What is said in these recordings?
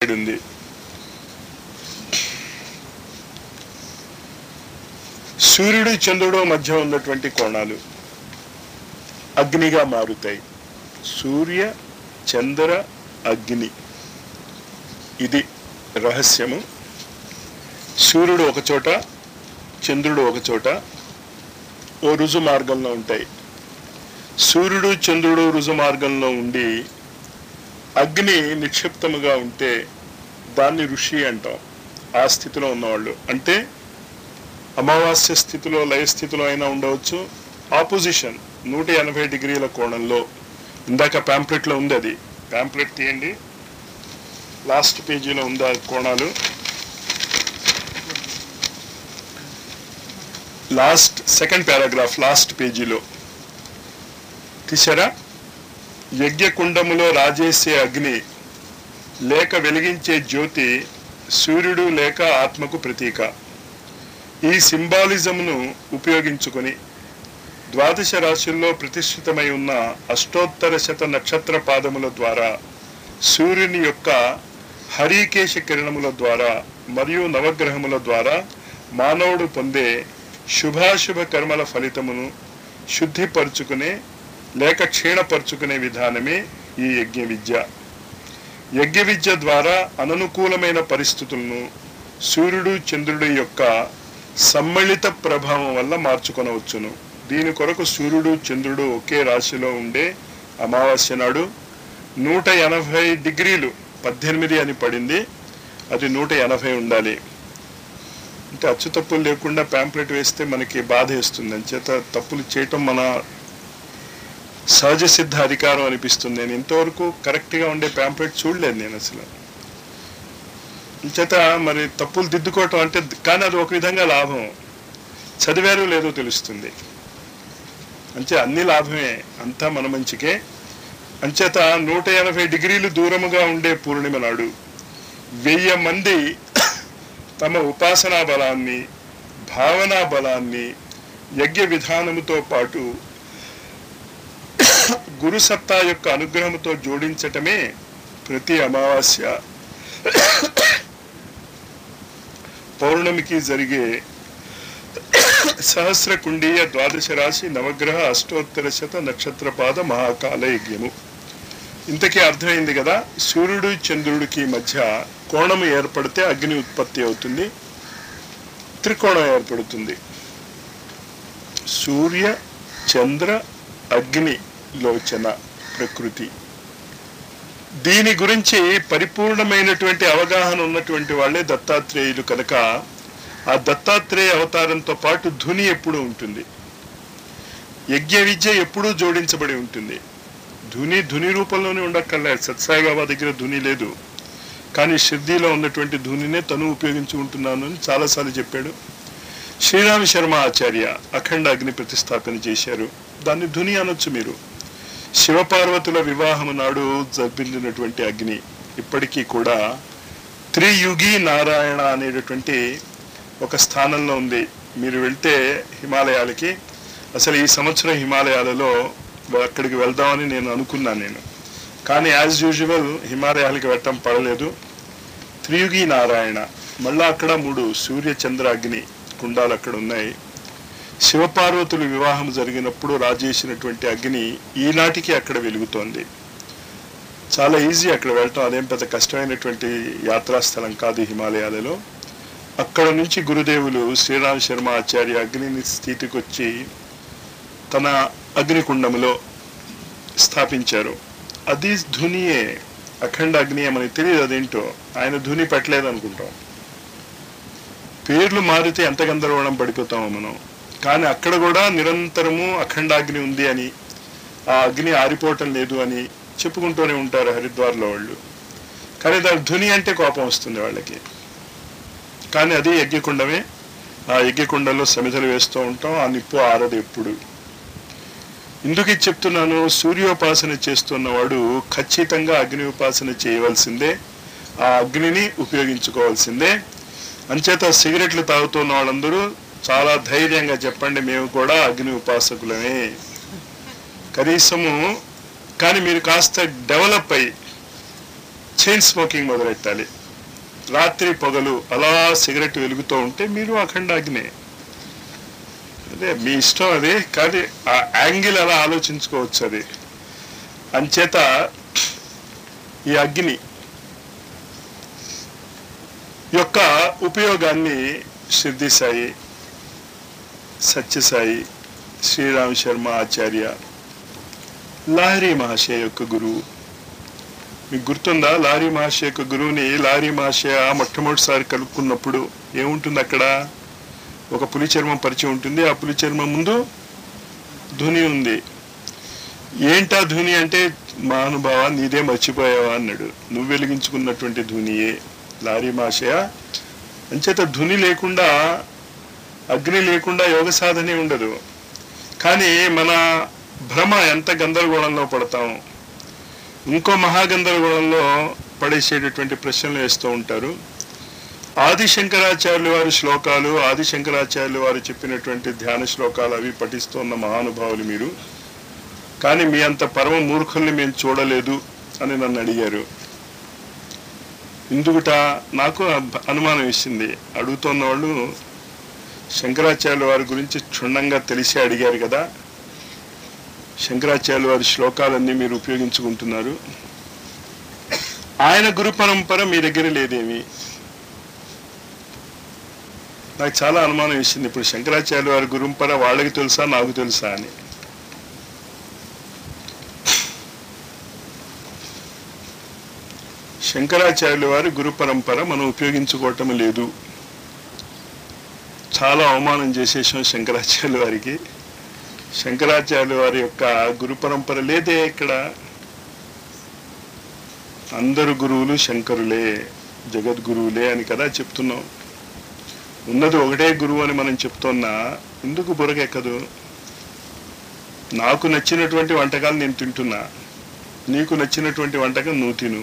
Side ఉంది. సూర్యుడు చంద్రుడు మధ్య ఉన్నటువంటి కోణాలు అగ్నిగా మారుతాయి. సూర్య చంద్ర అగ్ని, ఇది రహస్యము. సూర్యుడు ఒక చోట, చంద్రుడు ఒక చోట ఓ రుజు మార్గంలో ఉంటాయి. సూర్యుడు చంద్రుడు రుజు మార్గంలో ఉండి అగ్ని నిక్షిప్తముగా ఉంటే దాన్ని ఋషి అంటాం. ఆ స్థితిలో ఉన్నవాళ్ళు అంటే అమావాస్య స్థితిలో, లయ స్థితిలో అయినా ఉండవచ్చు. ఆపోజిషన్ 180 డిగ్రీల కోణంలో, ఇందాక ప్యాంప్లెట్లో ఉంది, అది ప్యాంప్లెట్ తీయండి, లాస్ట్ పేజీలో ఉంది ఆ కోణాలు. లాస్ట్ సెకండ్ పారాగ్రాఫ్ లాస్ట్ పేజీలో తీశారా? యజ్ఞకుండములో రాజేసే అగ్ని లేక వెలిగించే జ్యోతి సూర్యుడు లేక ఆత్మకు ప్రతీక. ఈ సింబాలిజంను ఉపయోగించుకొని 12 రాశుల్లో ప్రతిష్ఠితమై ఉన్న అష్టోత్తర శత నక్షత్ర పాదముల ద్వారా, సూర్యుని యొక్క హరికేశ కిరణముల ద్వారా మరియు నవగ్రహముల ద్వారా మానవుడు పొందే శుభాశుభ కర్మల ఫలితమును శుద్ధిపరుచుకునే లేక క్షీణపరుచుకునే విధానమే ఈ యజ్ఞ విద్య. యజ్ఞ విద్య ద్వారా అననుకూలమైన పరిస్థితులను సూర్యుడు చంద్రుడి యొక్క సమ్మిళిత ప్రభావం వల్ల మార్చుకొనవచ్చును. దీని కొరకు సూర్యుడు చంద్రుడు ఒకే రాశిలో ఉండే అమావాస్య నాడు 180 డిగ్రీలు 18 అని పడింది, అది 180 ఉండాలి. అంటే అచ్చు తప్పులు లేకుండా ప్యాంప్లెట్ వేస్తే మనకి బాధ వేస్తుంది. అంచేత తప్పులు చేయటం మన సహజ సిద్ధ అధికారం అనిపిస్తుంది. నేను ఇంతవరకు కరెక్ట్గా ఉండే ప్యాంప్లెట్ చూడలేదు నేను అసలు. అంచేత మరి తప్పులు దిద్దుకోవటం అంటే, కానీ అది ఒక విధంగా లాభం, చదివారో లేదో తెలుస్తుంది. అంతే, అన్ని లాభమే, అంతా మన మంచికే. అంచేత 180 డిగ్రీలు దూరముగా ఉండే పూర్ణిమ నాడు 1000 మంది తమ ఉపాసనా బలాన్ని, భావనా బలాన్ని యజ్ఞ విధానముతో పాటు గురుసత్తా యొక్క అనుగ్రహంతో జోడించటమే ప్రతి అమావాస్య పౌర్ణమికి జరిగే సహస్ర కుండీయ 12 రాశి నవగ్రహ అష్టోత్తర శత నక్షత్రపాద మహాకాల యజ్ఞము. ఇంతకీ అర్థమైంది కదా? సూర్యుడు చంద్రుడికి మధ్య కోణము ఏర్పడితే అగ్ని ఉత్పత్తి అవుతుంది, త్రికోణం ఏర్పడుతుంది. సూర్య చంద్ర అగ్ని లోచన ప్రకృతి. దీని గురించి పరిపూర్ణమైనటువంటి అవగాహన ఉన్నటువంటి వాళ్ళే దత్తాత్రేయులు కనుక ఆ దత్తాత్రేయ అవతారంతో పాటు ధుని ఎప్పుడూ ఉంటుంది. యజ్ఞ విద్య ఎప్పుడూ జోడించబడి ఉంటుంది. ధుని రూపంలోనే ఉండక్కర్లేదు. సత్సాయి బాబా దగ్గర ధుని లేదు, కానీ షిర్డీలో ఉన్నటువంటి ధునినే తను ఉపయోగించుకుంటున్నాను అని చాలాసార్లు చెప్పాడు. శ్రీరామ శర్మ ఆచార్య అఖండ అగ్ని ప్రతిష్టాపన చేశారు, దాన్ని ధుని అనొచ్చు మీరు. శివపార్వతుల వివాహము నాడు జర్పిల్లినటువంటి అగ్ని ఇప్పటికీ కూడా త్రియుగి నారాయణ అనేటటువంటి ఒక స్థానంలో ఉంది. మీరు వెళ్తే హిమాలయాలకి, అసలు ఈ సంవత్సరం హిమాలయాలలో అక్కడికి వెళ్దామని నేను అనుకున్నాను, కానీ యాజ్ యూజువల్ హిమాలయాలకి వెళ్ళటం పడలేదు. త్రియుగి నారాయణ, మళ్ళా అక్కడ 3 సూర్య చంద్ర అగ్ని కుండాలు అక్కడ ఉన్నాయి. శివపార్వతులు వివాహం జరిగినప్పుడు రాజేసినటువంటి అగ్ని ఈనాటికి అక్కడ వెలుగుతోంది. చాలా ఈజీ అక్కడ వెళ్ళటం, అదేం పెద్ద కష్టమైనటువంటి యాత్రాస్థలం కాదు హిమాలయాలలో. అక్కడ నుంచి గురుదేవులు శ్రీరామ శర్మ ఆచార్య అగ్నిని స్థితికి వచ్చి తన అగ్నికుండములో స్థాపించారు. అది ధునియే, అఖండ అగ్నియే. మనకి తెలియదు అదేంటో, ఆయన ధుని పెట్టలేదు అనుకుంటాం. పేర్లు మారితే ఎంత గందరగోళం పడిపోతామో మనం. కానీ అక్కడ కూడా నిరంతరము అఖండాగ్ని ఉంది అని, ఆ అగ్ని ఆరిపోవటం లేదు అని చెప్పుకుంటూనే ఉంటారు హరిద్వార్లో వాళ్ళు. కానీ దాని ధుని అంటే కోపం వస్తుంది వాళ్ళకి. కానీ అది యజ్ఞకుండమే. ఆ యజ్ఞకుండలో సమిధలు వేస్తూ ఉంటాం, ఆ నిప్పు ఆరదు ఎప్పుడు. ఇందుకు చెప్తున్నాను, సూర్యోపాసన చేస్తున్నవాడు ఖచ్చితంగా అగ్ని ఉపాసన చేయవలసిందే, ఆ అగ్నిని ఉపయోగించుకోవాల్సిందే. అంచేత సిగరెట్లు తాగుతున్న వాళ్ళందరూ చాలా ధైర్యంగా చెప్పండి, మేము కూడా అగ్ని ఉపాసకులమే కనీసము. కానీ మీరు కాస్త డెవలప్ అయ్యి చైన్ స్మోకింగ్ మొదలెట్టాలి. రాత్రి పగలు అలా సిగరెట్ వెలుగుతూ ఉంటే మీరు అఖండ అగ్నే. అదే మీ ఇష్టం, అది కానీ ఆ యాంగిల్ అలా ఆలోచించుకోవచ్చు. అది అంచేత ఈ అగ్ని యొక్క ఉపయోగాన్ని సిద్ధి సాయి, సత్యసాయి, శ్రీరామ్ శర్మ ఆచార్య, లాహిరి మహాశయ యొక్క గురువు. మీకు గుర్తుందా? లాహిరి మహాశయ యొక్క గురువుని లాహిరి మహాశయ మొట్టమొదటిసారి కలుపుకున్నప్పుడు ఏముంటుంది అక్కడ? ఒక పులి చర్మం పరిచయం ఉంటుంది. ఆ పులి చర్మం ముందు ధుని ఉంది. ఏంటా ధుని అంటే, మహానుభావ నీదే మర్చిపోయావా అన్నాడు. నువ్వు వెలిగించుకున్నటువంటి ధునియే లాహిరి మహాశయ. అంచేత ధుని లేకుండా, అగ్ని లేకుండా యోగ సాధనే ఉండదు. కానీ మన భ్రమ ఎంత గందరగోళంలో పడతాం. ఇంకో మహాగందరగోళంలో పడేసేటటువంటి ప్రశ్నలు వేస్తూ ఉంటారు. ఆదిశంకరాచార్యులు వారి శ్లోకాలు, ఆదిశంకరాచార్యులు వారు చెప్పినటువంటి ధ్యాన శ్లోకాలు అవి పఠిస్తున్న మహానుభావులు మీరు, కానీ మీ అంత పరమ మూర్ఖుల్ని మేము చూడలేదు అని నన్ను అడిగారు. ఎందుకుట? నాకు అనుమానం ఇచ్చింది. అడుగుతున్న వాళ్ళు శంకరాచార్యుల వారి గురించి క్షుణ్ణంగా తెలిసి అడిగారు కదా. శంకరాచార్యుల వారి శ్లోకాలన్నీ మీరు ఉపయోగించుకుంటున్నారు, ఆయన గురు పరంపర మీ దగ్గర లేదేమి? నాకు చాలా అనుమానం ఇచ్చింది. ఇప్పుడు శంకరాచార్యుల వారి గురు పరంపర వాళ్ళకి తెలుసా నాకు తెలుసా అని. శంకరాచార్యుల వారి గురు పరంపర మనం ఉపయోగించుకోవటం లేదు. చాలా అవమానం చేసేసాం శంకరాచార్యుల వారికి. శంకరాచార్యుల వారి యొక్క గురు పరంపర లేదే ఇక్కడ. అందరు గురువులు శంకరులే, జగద్గురువులే అని కదా చెప్తున్నాం. ఉన్నది ఒకటే గురువు అని మనం చెప్తున్నా ఎందుకు బురకెక్కదు? నాకు నచ్చినటువంటి వంటకాలు నేను తింటున్నా, నీకు నచ్చినటువంటి వంటకం నువ్వు తిను.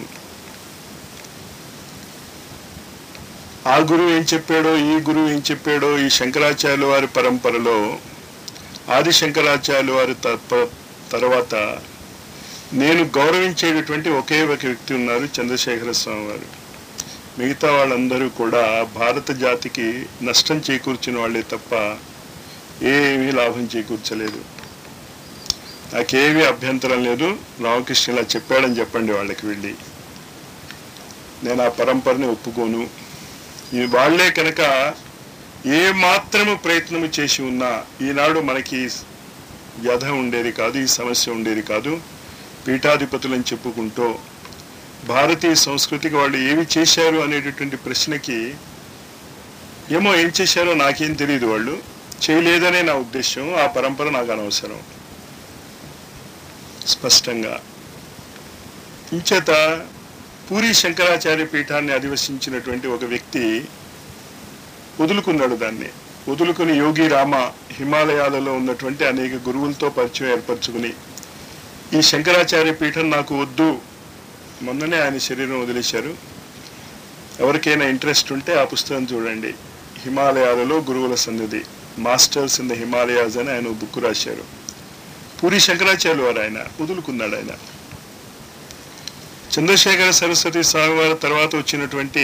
ఆ గురువు ఏం చెప్పాడో, ఈ గురువు ఏం చెప్పాడో, ఈ శంకరాచార్యుల వారి పరంపరలో ఆది శంకరాచార్యుల వారి తర్వాత నేను గౌరవించేటటువంటి ఒకే ఒక వ్యక్తి ఉన్నారు, చంద్రశేఖర స్వామి వారు. మిగతా వాళ్ళందరూ కూడా భారత జాతికి నష్టం చేకూర్చిన వాళ్ళే తప్ప ఏమీ లాభం చేకూర్చలేదు. నాకేమీ అభ్యంతరం లేదు. రామకృష్ణ ఇలా చెప్పాడని చెప్పండి వాళ్ళకి వెళ్ళి. నేను ఆ పరంపరని ఒప్పుకోను. ఈ వాళ్లే కనుక ఏ మాత్రము ప్రయత్నము చేసి ఉన్నా ఈనాడు మనకి వ్యధ ఉండేది కాదు, ఈ సమస్య ఉండేది కాదు. పీఠాధిపతులని చెప్పుకుంటూ భారతీయ సంస్కృతికి వాళ్ళు ఏమి చేశారు అనేటటువంటి ప్రశ్నకి ఏమో ఏం చేశారో నాకేం తెలియదు, వాళ్ళు చేయలేదనే నా ఉద్దేశం. ఆ పరంపర నాకు అనవసరం స్పష్టంగా. ఇంచేత పూరి శంకరాచార్య పీఠాన్ని అధివసించినటువంటి ఒక వ్యక్తి వదులుకున్నాడు. దాన్ని వదులుకుని యోగి రామ హిమాలయాలలో ఉన్నటువంటి అనేక గురువులతో పరిచయం ఏర్పరచుకుని ఈ శంకరాచార్య పీఠం నాకు వద్దు, మొన్ననే ఆయన శరీరం వదిలేశారు. ఎవరికైనా ఇంట్రెస్ట్ ఉంటే ఆ పుస్తకం చూడండి. హిమాలయాలలో గురువుల సన్నిధి, మాస్టర్స్ ఇన్ ద హిమాలయాస్ అని ఆయన బుక్ రాశారు. పూరి శంకరాచార్యులు వారు ఆయన వదులుకున్నాడు. ఆయన చంద్రశేఖర సరస్వతి స్వామి వారి తర్వాత వచ్చినటువంటి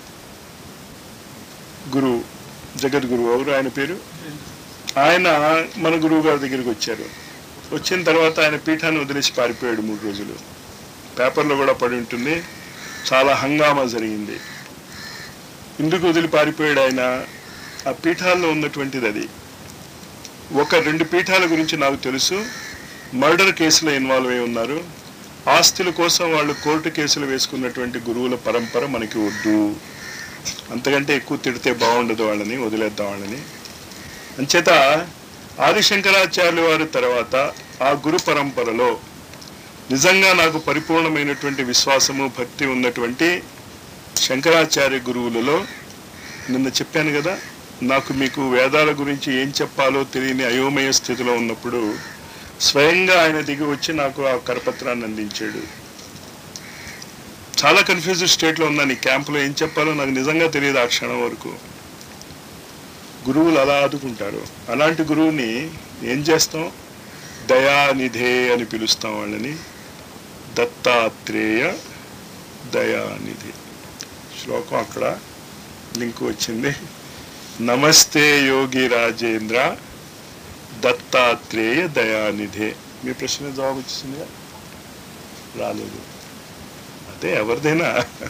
గురువు, జగద్గురువు ఎవరు ఆయన పేరు, ఆయన మన గురువు గారి దగ్గరికి వచ్చారు. వచ్చిన తర్వాత ఆయన పీఠాన్ని వదిలేసి పారిపోయాడు 3 రోజులు. పేపర్లో కూడా పడి ఉంటుంది. చాలా హంగామా జరిగింది. ఎందుకు వదిలి పారిపోయాడు ఆయన? ఆ పీఠాల్లో ఉన్నటువంటిది అది. 1-2 పీఠాల గురించి నాకు తెలుసు. మర్డర్ కేసులో ఇన్వాల్వ్ అయి ఉన్నారు. ఆస్తుల కోసం వాళ్ళు కోర్టు కేసులు వేసుకున్నటువంటి గురువుల పరంపర మనకి వద్దు. అంతకంటే ఎక్కువ తిడితే బాగుండదు, వాళ్ళని వదిలేద్దాం వాళ్ళని. అంచేత ఆదిశంకరాచార్యుల వారి తర్వాత ఆ గురు పరంపరలో నిజంగా నాకు పరిపూర్ణమైనటువంటి విశ్వాసము భక్తి ఉన్నటువంటి శంకరాచార్య గురువులలో నిన్న చెప్పాను కదా, నాకు మీకు వేదాల గురించి ఏం చెప్పాలో తెలియని అయోమయ స్థితిలో ఉన్నప్పుడు స్వయంగా ఆయన దిగి వచ్చి నాకు ఆ కరపత్రాన్ని అందించాడు. చాలా కన్ఫ్యూజ్డ్ స్టేట్లో ఉన్నాను. ఈ క్యాంపులో ఏం చెప్పాలో నాకు నిజంగా తెలియదు ఆ క్షణం వరకు. గురువులు అలా ఆదుకుంటారు. అలాంటి గురువుని ఏం చేస్తాం? దయానిధే అని పిలుస్తాం వాళ్ళని. దత్తాత్రేయ దయానిధి. శ్లోకం అక్కడ లింక్ వచ్చింది. నమస్తే యోగి రాజేంద్ర దత్తాత్రేయ దయానిధే. మీ ప్రశ్న జవాబు వచ్చిందిగా? రాలేదు. అదే ఎవరిదైనా.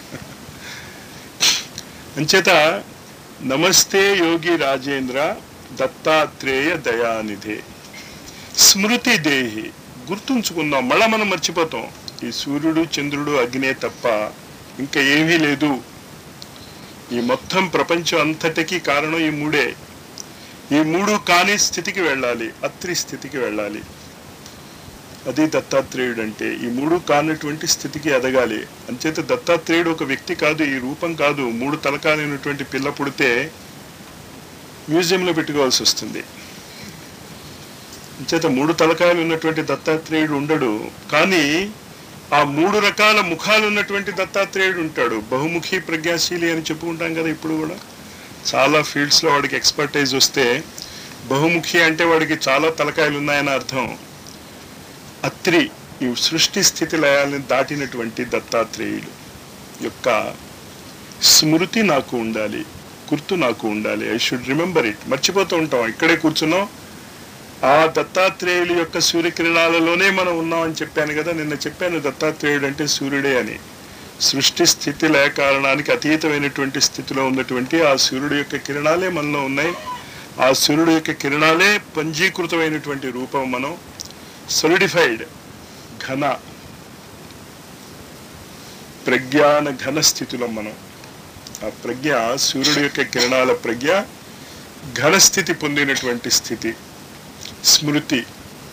అంచేత నమస్తే యోగి రాజేంద్ర దత్తాత్రేయ దయానిధే. స్మృతి దేహి, గుర్తుంచుకుందాం. మళ్ళా మనం మర్చిపోతాం. ఈ సూర్యుడు చంద్రుడు అగ్నే తప్ప ఇంకా ఏమీ లేదు. ఈ మొత్తం ప్రపంచం అంతటికీ కారణం ఈ మూడే. ఈ మూడు కాని స్థితికి వెళ్ళాలి, అత్రి స్థితికి వెళ్ళాలి. అది దత్తాత్రేయుడు అంటే. ఈ మూడు కానటువంటి స్థితికి ఎదగాలి. అంచేత దత్తాత్రేయుడు ఒక వ్యక్తి కాదు, ఈ రూపం కాదు. మూడు తలకాలైనటువంటి పిల్ల పుడితే మ్యూజియంలో పెట్టుకోవాల్సి వస్తుంది. అంచేత మూడు తలకాయలు ఉన్నటువంటి దత్తాత్రేయుడు ఉండడు. కానీ ఆ మూడు రకాల ముఖాలు ఉన్నటువంటి దత్తాత్రేయుడు ఉంటాడు. బహుముఖి ప్రజ్ఞాశీలి అని చెప్పుకుంటాం కదా ఇప్పుడు కూడా. చాలా ఫీల్డ్స్లో వాడికి ఎక్స్పర్టైజ్ వస్తే బహుముఖి అంటే వాడికి చాలా తలకాయలు ఉన్నాయని అర్థం. అత్రి, ఈ సృష్టి స్థితి లయాలను దాటినటువంటి దత్తాత్రేయుడు యొక్క స్మృతి నాకు ఉండాలి, గుర్తు నాకు ఉండాలి. I should remember it. మర్చిపోతూ ఉంటాం. ఇక్కడే కూర్చున్నాం, ఆ దత్తాత్రేయులు యొక్క సూర్యకిరణాలలోనే మనం ఉన్నాం అని చెప్పాను కదా. నిన్న చెప్పాను దత్తాత్రేయుడు అంటే సూర్యుడే అని. సృష్టి స్థితి లయ కారణానికి అతీతమైనటువంటి స్థితిలో ఉన్నటువంటి ఆ సూర్యుడు యొక్క కిరణాలే మనలో ఉన్నాయి. ఆ సూర్యుడు యొక్క కిరణాలే పంజీకృతమైనటువంటి రూపం. మనం సొలిడిఫైడ్ ఘన ప్రజ్ఞాన ఘన స్థితిలో మనం. ఆ ప్రజ్ఞ, సూర్యుడు యొక్క కిరణాల ప్రజ్ఞ ఘనస్థితి పొందినటువంటి స్థితి. స్మృతి.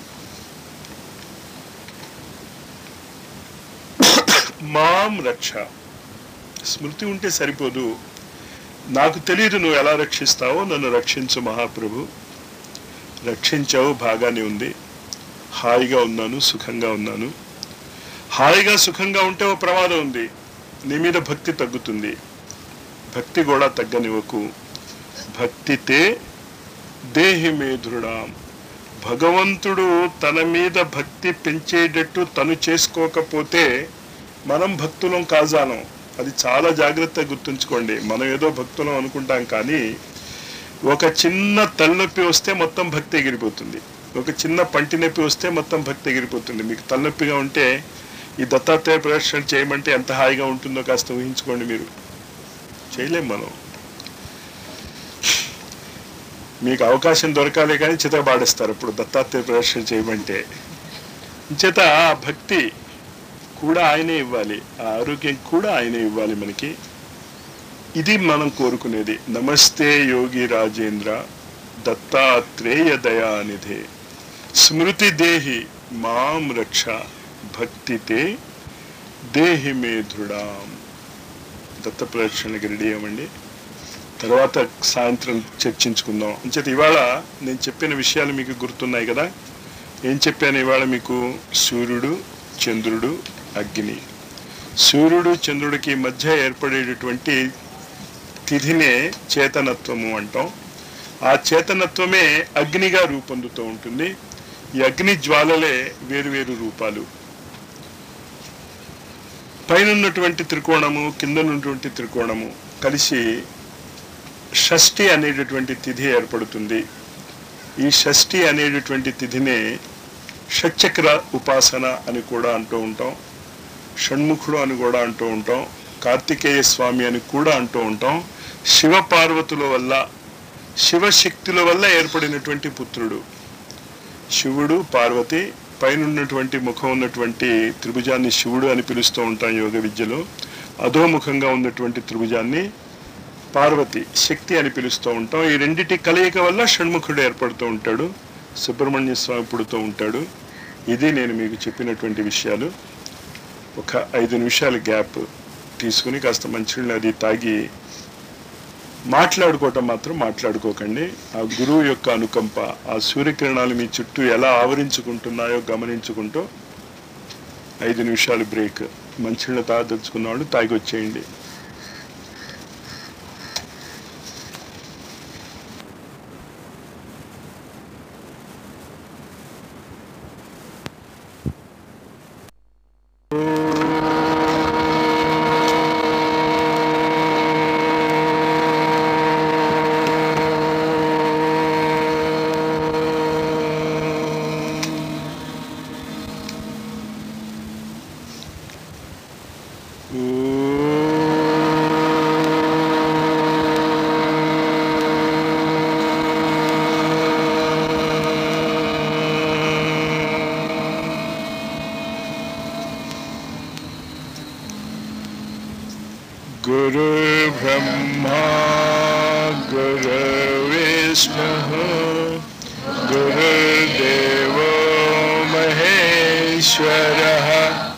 మాం రక్ష. స్మృతి ఉంటే సరిపోదు. నాకు తెలియదు నువ్వు ఎలా రక్షిస్తావో, నన్ను రక్షించు మహాప్రభు. రక్షించావు, బాగానే ఉంది. హాయిగా ఉన్నాను, సుఖంగా ఉన్నాను. హాయిగా సుఖంగా ఉంటే ఓ ప్రమాదం ఉంది. నీ మీద భక్తి తగ్గుతుంది. భక్తి కూడా తగ్గనివ్వకు. భక్తితే దేహి మే దృఢాం. భగవంతుడు తన మీద భక్తి పెంచేటట్టు తను చేసుకోకపోతే మనం భక్తులం కాజానం. అది చాలా జాగ్రత్తగా గుర్తుంచుకోండి. మనం ఏదో భక్తులం అనుకుంటాం, కానీ ఒక చిన్న తలనొప్పి వస్తే మొత్తం భక్తి ఎగిరిపోతుంది. ఒక చిన్న పంటి నొప్పి వస్తే మొత్తం భక్తి ఎగిరిపోతుంది. మీకు తలనొప్పిగా ఉంటే ఈ దత్తాత్రేయ ప్రదర్శన చేయమంటే ఎంత హాయిగా ఉంటుందో కాస్త ఊహించుకోండి. మీరు చేయలేం. మనం మీకు అవకాశం దొరకాలి కానీ చితకబాడేస్తారు అప్పుడు దత్తాత్రేయ ప్రదర్శన చేయమంటే. చేత ఆ భక్తి కూడా ఆయనే ఇవ్వాలి, ఆ ఆరోగ్యం కూడా ఆయనే ఇవ్వాలి మనకి. ఇది మనం కోరుకునేది. నమస్తే యోగి రాజేంద్ర దత్తాత్రేయ దయానిధే. స్మృతి దేహి మాం రక్ష. భక్తితే దేహి మే దృఢాం. దత్త ప్రదక్షిణకి రెడీ అవ్వండి. తర్వాత సాయంత్రం చర్చించుకుందాం. అంచేత ఇవాళ నేను చెప్పిన విషయాలు మీకు గుర్తున్నాయి కదా. ఏం చెప్పాను ఇవాళ మీకు? సూర్యుడు, చంద్రుడు, అగ్ని. సూర్యుడు చంద్రుడికి మధ్య ఏర్పడేటటువంటి తిథినే చేతనత్వము అంటాం. ఆ చేతనత్వమే అగ్నిగా రూపొందుతూ ఉంటుంది. ఈ అగ్ని జ్వాలలే వేరువేరు రూపాలు. పైన ఉన్నటువంటి త్రికోణము, కింద ఉన్నటువంటి త్రికోణము కలిసి షష్ఠి అనేటటువంటి తిథి ఏర్పడుతుంది. ఈ షష్ఠి అనేటటువంటి తిథినే షట్చక్ర ఉపాసన అని కూడా అంటూ ఉంటాం. షణ్ముఖుడు అని కూడా అంటూ ఉంటాం. కార్తికేయ స్వామి అని కూడా అంటూ ఉంటాం. శివ పార్వతుల వల్ల, శివశక్తుల వల్ల ఏర్పడినటువంటి పుత్రుడు శివుడు, పార్వతి. పైన ఉన్నటువంటి ముఖం ఉన్నటువంటి త్రిభుజాన్ని శివుడు అని పిలుస్తూ ఉంటాం యోగ విద్యలో. అధోముఖంగా ఉన్నటువంటి త్రిభుజాన్ని పార్వతి, శక్తి అని పిలుస్తూ ఉంటాం. ఈ రెండిటి కలయిక వల్ల షణ్ముఖుడు ఏర్పడుతూ ఉంటాడు. సుబ్రహ్మణ్య స్వామి పుడుతూ ఉంటాడు. ఇది నేను మీకు చెప్పినటువంటి విషయాలు. ఒక 5 నిమిషాలు గ్యాప్ తీసుకుని కాస్త మంచినీళ్ళు అది తాగి మాట్లాడుకోవటం మాత్రం మాట్లాడుకోకండి. ఆ గురువు యొక్క అనుకంప, ఆ సూర్యకిరణాలు మీ చుట్టూ ఎలా ఆవరించుకుంటున్నాయో గమనించుకుంటూ 5 నిమిషాలు బ్రేక్. మంచినీళ్ళు తాగదలుచుకున్న వాళ్ళు తాగి వచ్చేయండి. गुरुर्ब्रह्मा गुरुर्विष्णुः गुरुर्देवो महेश्वरः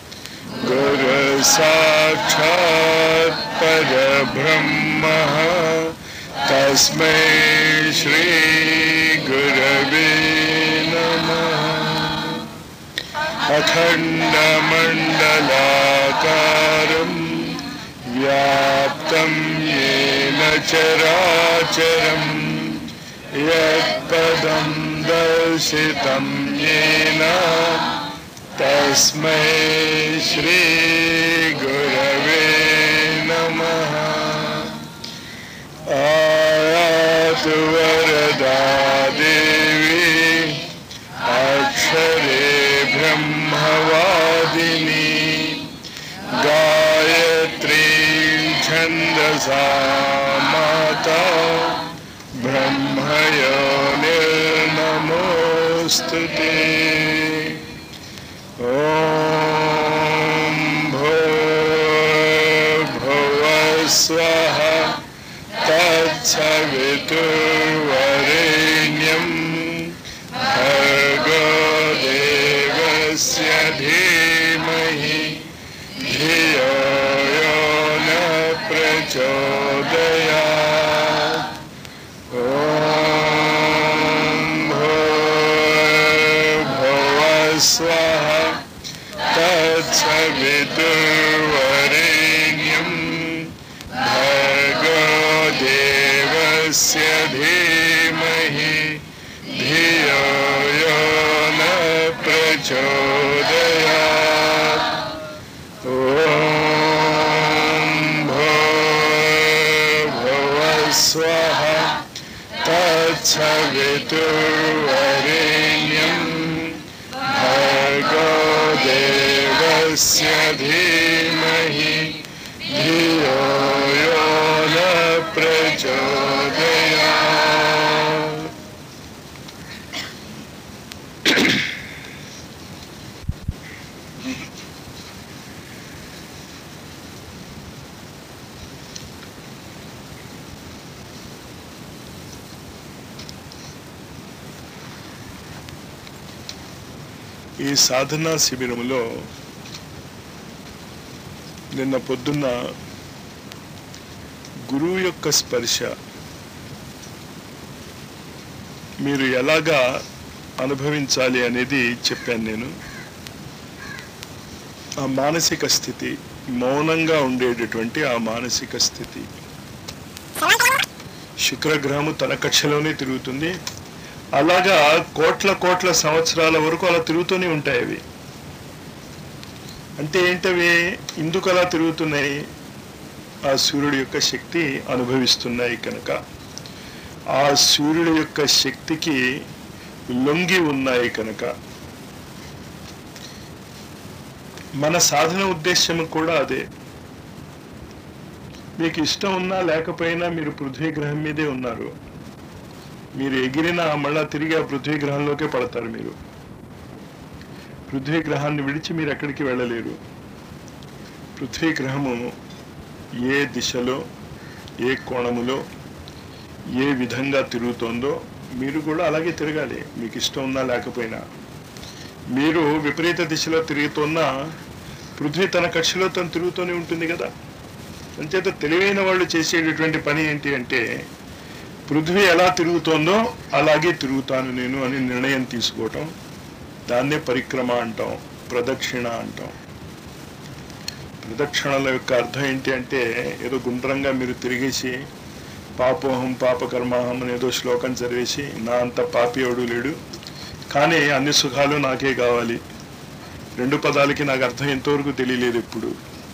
गुरुसाक्षात् परब्रह्मः तस्मै श्री गुरवे नमः। अखण्डमण्डलाकारं व्याप्तं येन चराचरं यत्पदं दर्शितं येन तस्मै श्री गुरवे नमः। आयातु वरदा देवी अक्षरे ब्रह्मवादिनी गायत्रीं छन्दसा माता ब्रह्मयोनिर्नमोऽस्तुते। ॐ भूर्भुवः स्वः तत्सवितुर्वरेण्यं भर्गो देवस्य धीमहि धियो यो न प्रचोदयात्। ॐ भूर्भुवः स्वः तत्सवितुर्वरेण्यं भर्गो देवस्य धीमहि धियो यो न प्रचोदयात्। ॐ भूर्भुवः स्वः तत्सवितुर्वरेण्यं भर्गो देवस्य धीमहि धियो यो न प्रचोदयात्। ఈ సాధనా శిబిరములో నిన్న పొద్దున్న గురువు యొక్క స్పర్శ మీరు ఎలాగా అనుభవించాలి అనేది చెప్పాను నేను. ఆ మానసిక స్థితి, మౌనంగా ఉండేటటువంటి ఆ మానసిక స్థితి. శుక్రగ్రహము తన కక్షలోనే తిరుగుతుంది. అలాగా కోట్ల కోట్ల సంవత్సరాల వరకు అలా తిరుగుతూనే ఉంటాయి అవి. అంటే ఏంటవి? ఎందుకు అలా తిరుగుతున్నాయి? ఆ సూర్యుడి యొక్క శక్తి అనుభవిస్తున్నాయి కనుక, ఆ సూర్యుడి యొక్క శక్తికి లొంగి ఉన్నాయి కనుక. మన సాధన ఉద్దేశం కూడా అదే. మీకు ఇష్టం ఉన్నా లేకపోయినా మీరు పృథ్వీ గ్రహం మీదే ఉన్నారు. మీరు ఎగిరినా మళ్ళా తిరిగి ఆ పృథ్వీ గ్రహంలోకే పడతారు. మీరు పృథ్వీ గ్రహాన్ని విడిచి మీరు ఎక్కడికి వెళ్ళలేరు. పృథ్వీ గ్రహము ఏ దిశలో, ఏ కోణములో, ఏ విధంగా తిరుగుతోందో మీరు కూడా అలాగే తిరగాలి, మీకు ఇష్టం ఉన్నా లేకపోయినా. మీరు విపరీత దిశలో తిరుగుతున్నా పృథ్వీ తన కక్షలో తను తిరుగుతూనే ఉంటుంది కదా. అంచేత తెలివైన వాళ్ళు చేసేటటువంటి పని ఏంటి అంటే, పృథ్వీ ఎలా తిరుగుతోందో అలాగే తిరుగుతాను నేను అని నిర్ణయం తీసుకోవటం. దాన్నే పరిక్రమ అంటాం, ప్రదక్షిణ అంటాం. ప్రదక్షిణల యొక్క అర్థం ఏంటి అంటే, ఏదో గుండ్రంగా మీరు తిరిగేసి పాపోహం పాపకర్మాహం అనేదో శ్లోకం చదివేసి నా అంత పాపి ఎవడు లేడు, కానీ అన్ని సుఖాలు నాకే కావాలి. రెండు పదాలకి నాకు అర్థం ఎంతవరకు తెలియలేదు ఎప్పుడు.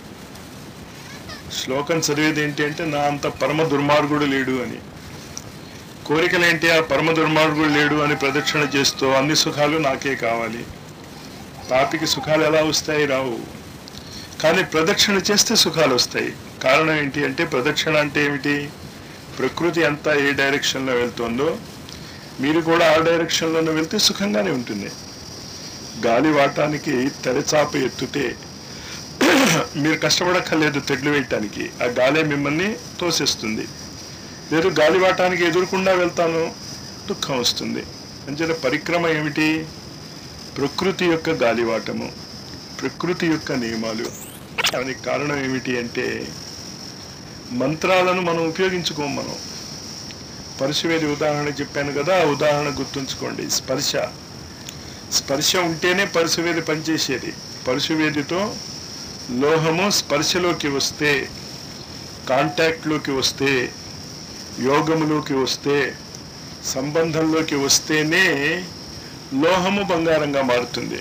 శ్లోకం చదివేది ఏంటి అంటే, నా అంత పరమ దుర్మార్గుడు లేడు అని. కోరికలేంటి? ఆ పరమ దుర్మార్గుడు లేడు అని ప్రదక్షిణ చేస్తూ అన్ని సుఖాలు నాకే కావాలి. పాపికి సుఖాలు ఎలా వస్తాయి? రావు. కానీ ప్రదక్షిణ చేస్తే సుఖాలు వస్తాయి. కారణం ఏంటి అంటే, ప్రదక్షిణ అంటే ఏమిటి? ప్రకృతి అంతా ఏ డైరెక్షన్లో వెళ్తుందో మీరు కూడా ఆ డైరెక్షన్లోనే వెళ్తే సుఖంగానే ఉంటుంది. గాలి వాటానికి తెరచాప ఎత్తుతే మీరు కష్టపడక్కర్లేదు తెడ్లు వేయటానికి, ఆ గాలే మిమ్మల్ని తోసేస్తుంది. లేదు గాలివాటానికి ఎదురుకుండా వెళ్తాను, దుఃఖం వస్తుంది. అంచేత పరిక్రమ ఏమిటి? ప్రకృతి యొక్క గాలివాటము, ప్రకృతి యొక్క నియమాలు. దానికి కారణం ఏమిటి అంటే మంత్రాలను మనం ఉపయోగించుకోము. మనం పరశువేది ఉదాహరణ చెప్పాను కదా, ఆ ఉదాహరణ గుర్తుంచుకోండి. స్పర్శ, స్పర్శ ఉంటేనే పరశువేది పనిచేసేది. పరశువేదితో లోహము స్పర్శలోకి వస్తే, కాంటాక్ట్లోకి వస్తే, యోగములోకి వస్తే, సంబంధంలోకి వస్తేనే లోహము బంగారంగా మారుతుంది.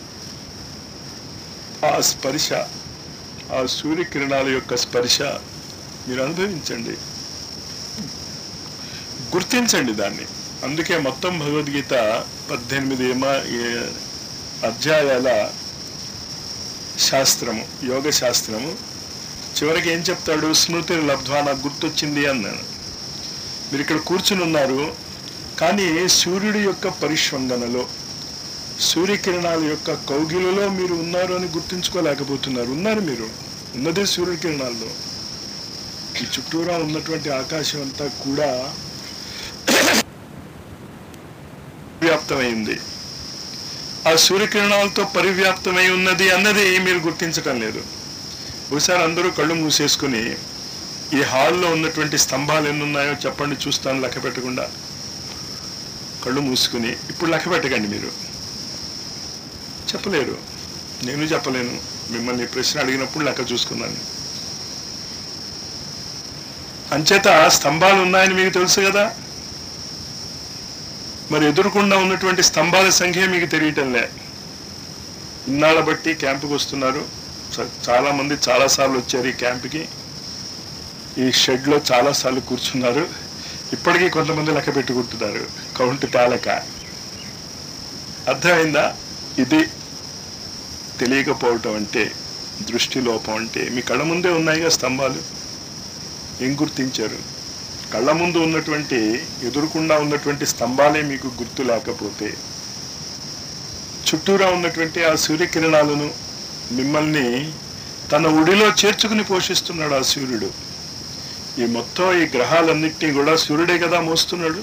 ఆ స్పర్శ, ఆ సూర్యకిరణాల యొక్క స్పర్శ మీరు అనుభవించండి, గుర్తించండి దాన్ని. అందుకే మొత్తం భగవద్గీత 18 అధ్యాయాల శాస్త్రము, యోగ శాస్త్రము. చివరికి ఏం చెప్తాడు? స్మృతిని లబ్ధ్వా, నాకు గుర్తొచ్చింది అన్నాడు. మీరు ఇక్కడ కూర్చుని ఉన్నారు, కానీ సూర్యుడి యొక్క పరిష్వంగనలో, సూర్యకిరణాల యొక్క కౌగిలలో మీరు ఉన్నారు అని గుర్తించుకోలేకపోతున్నారు. ఉన్నారు, మీరు ఉన్నదే సూర్యకిరణాల్లో. ఈ చుట్టూరా ఉన్నటువంటి ఆకాశం అంతా కూడా వ్యాప్తమైంది. ఆ సూర్యకిరణాలతో పరివ్యాప్తమై ఉన్నది అన్నది మీరు గుర్తించటం లేదు. ఒకసారి అందరూ కళ్ళు మూసేసుకుని ఈ హాల్లో ఉన్నటువంటి స్తంభాలు ఎన్ని ఉన్నాయో చెప్పండి, చూస్తాను లెక్క పెట్టకుండా. కళ్ళు మూసుకుని ఇప్పుడు లెక్క పెట్టకండి. మీరు చెప్పలేరు, నేను చెప్పలేను. మిమ్మల్ని ప్రశ్న అడిగినప్పుడు లెక్క చూసుకున్నాను. అంచేత స్తంభాలు ఉన్నాయని మీకు తెలుసు కదా, మరి ఎదురుకుండా ఉన్నటువంటి స్తంభాల సంఖ్య మీకు తెలియటంలే. ఇన్నాళ్ళ బట్టి క్యాంపుకి వస్తున్నారు చాలా మంది, చాలాసార్లు వచ్చారు ఈ క్యాంప్కి, ఈ షెడ్లో చాలాసార్లు కూర్చున్నారు. ఇప్పటికీ కొంతమంది లెక్క పెట్టుకుంటున్నారు, కౌంట్ తేలక. అర్థమైందా? ఇది తెలియకపోవటం అంటే, దృష్టి లోపం అంటే. మీ కళ్ళ ముందే ఉన్నాయిగా స్తంభాలు, ఏం గుర్తించారు? కళ్ళ ముందు ఉన్నటువంటి, ఎదురుకుండా ఉన్నటువంటి స్తంభాలే మీకు గుర్తు లేకపోతే, చుట్టూరా ఉన్నటువంటి ఆ సూర్యకిరణాలను మిమ్మల్ని తన ఒడిలో చేర్చుకుని పోషిస్తున్నాడు ఆ సూర్యుడు. ఈ మొత్తం ఈ గ్రహాలన్నింటినీ కూడా సూర్యుడే కదా మోస్తున్నాడు.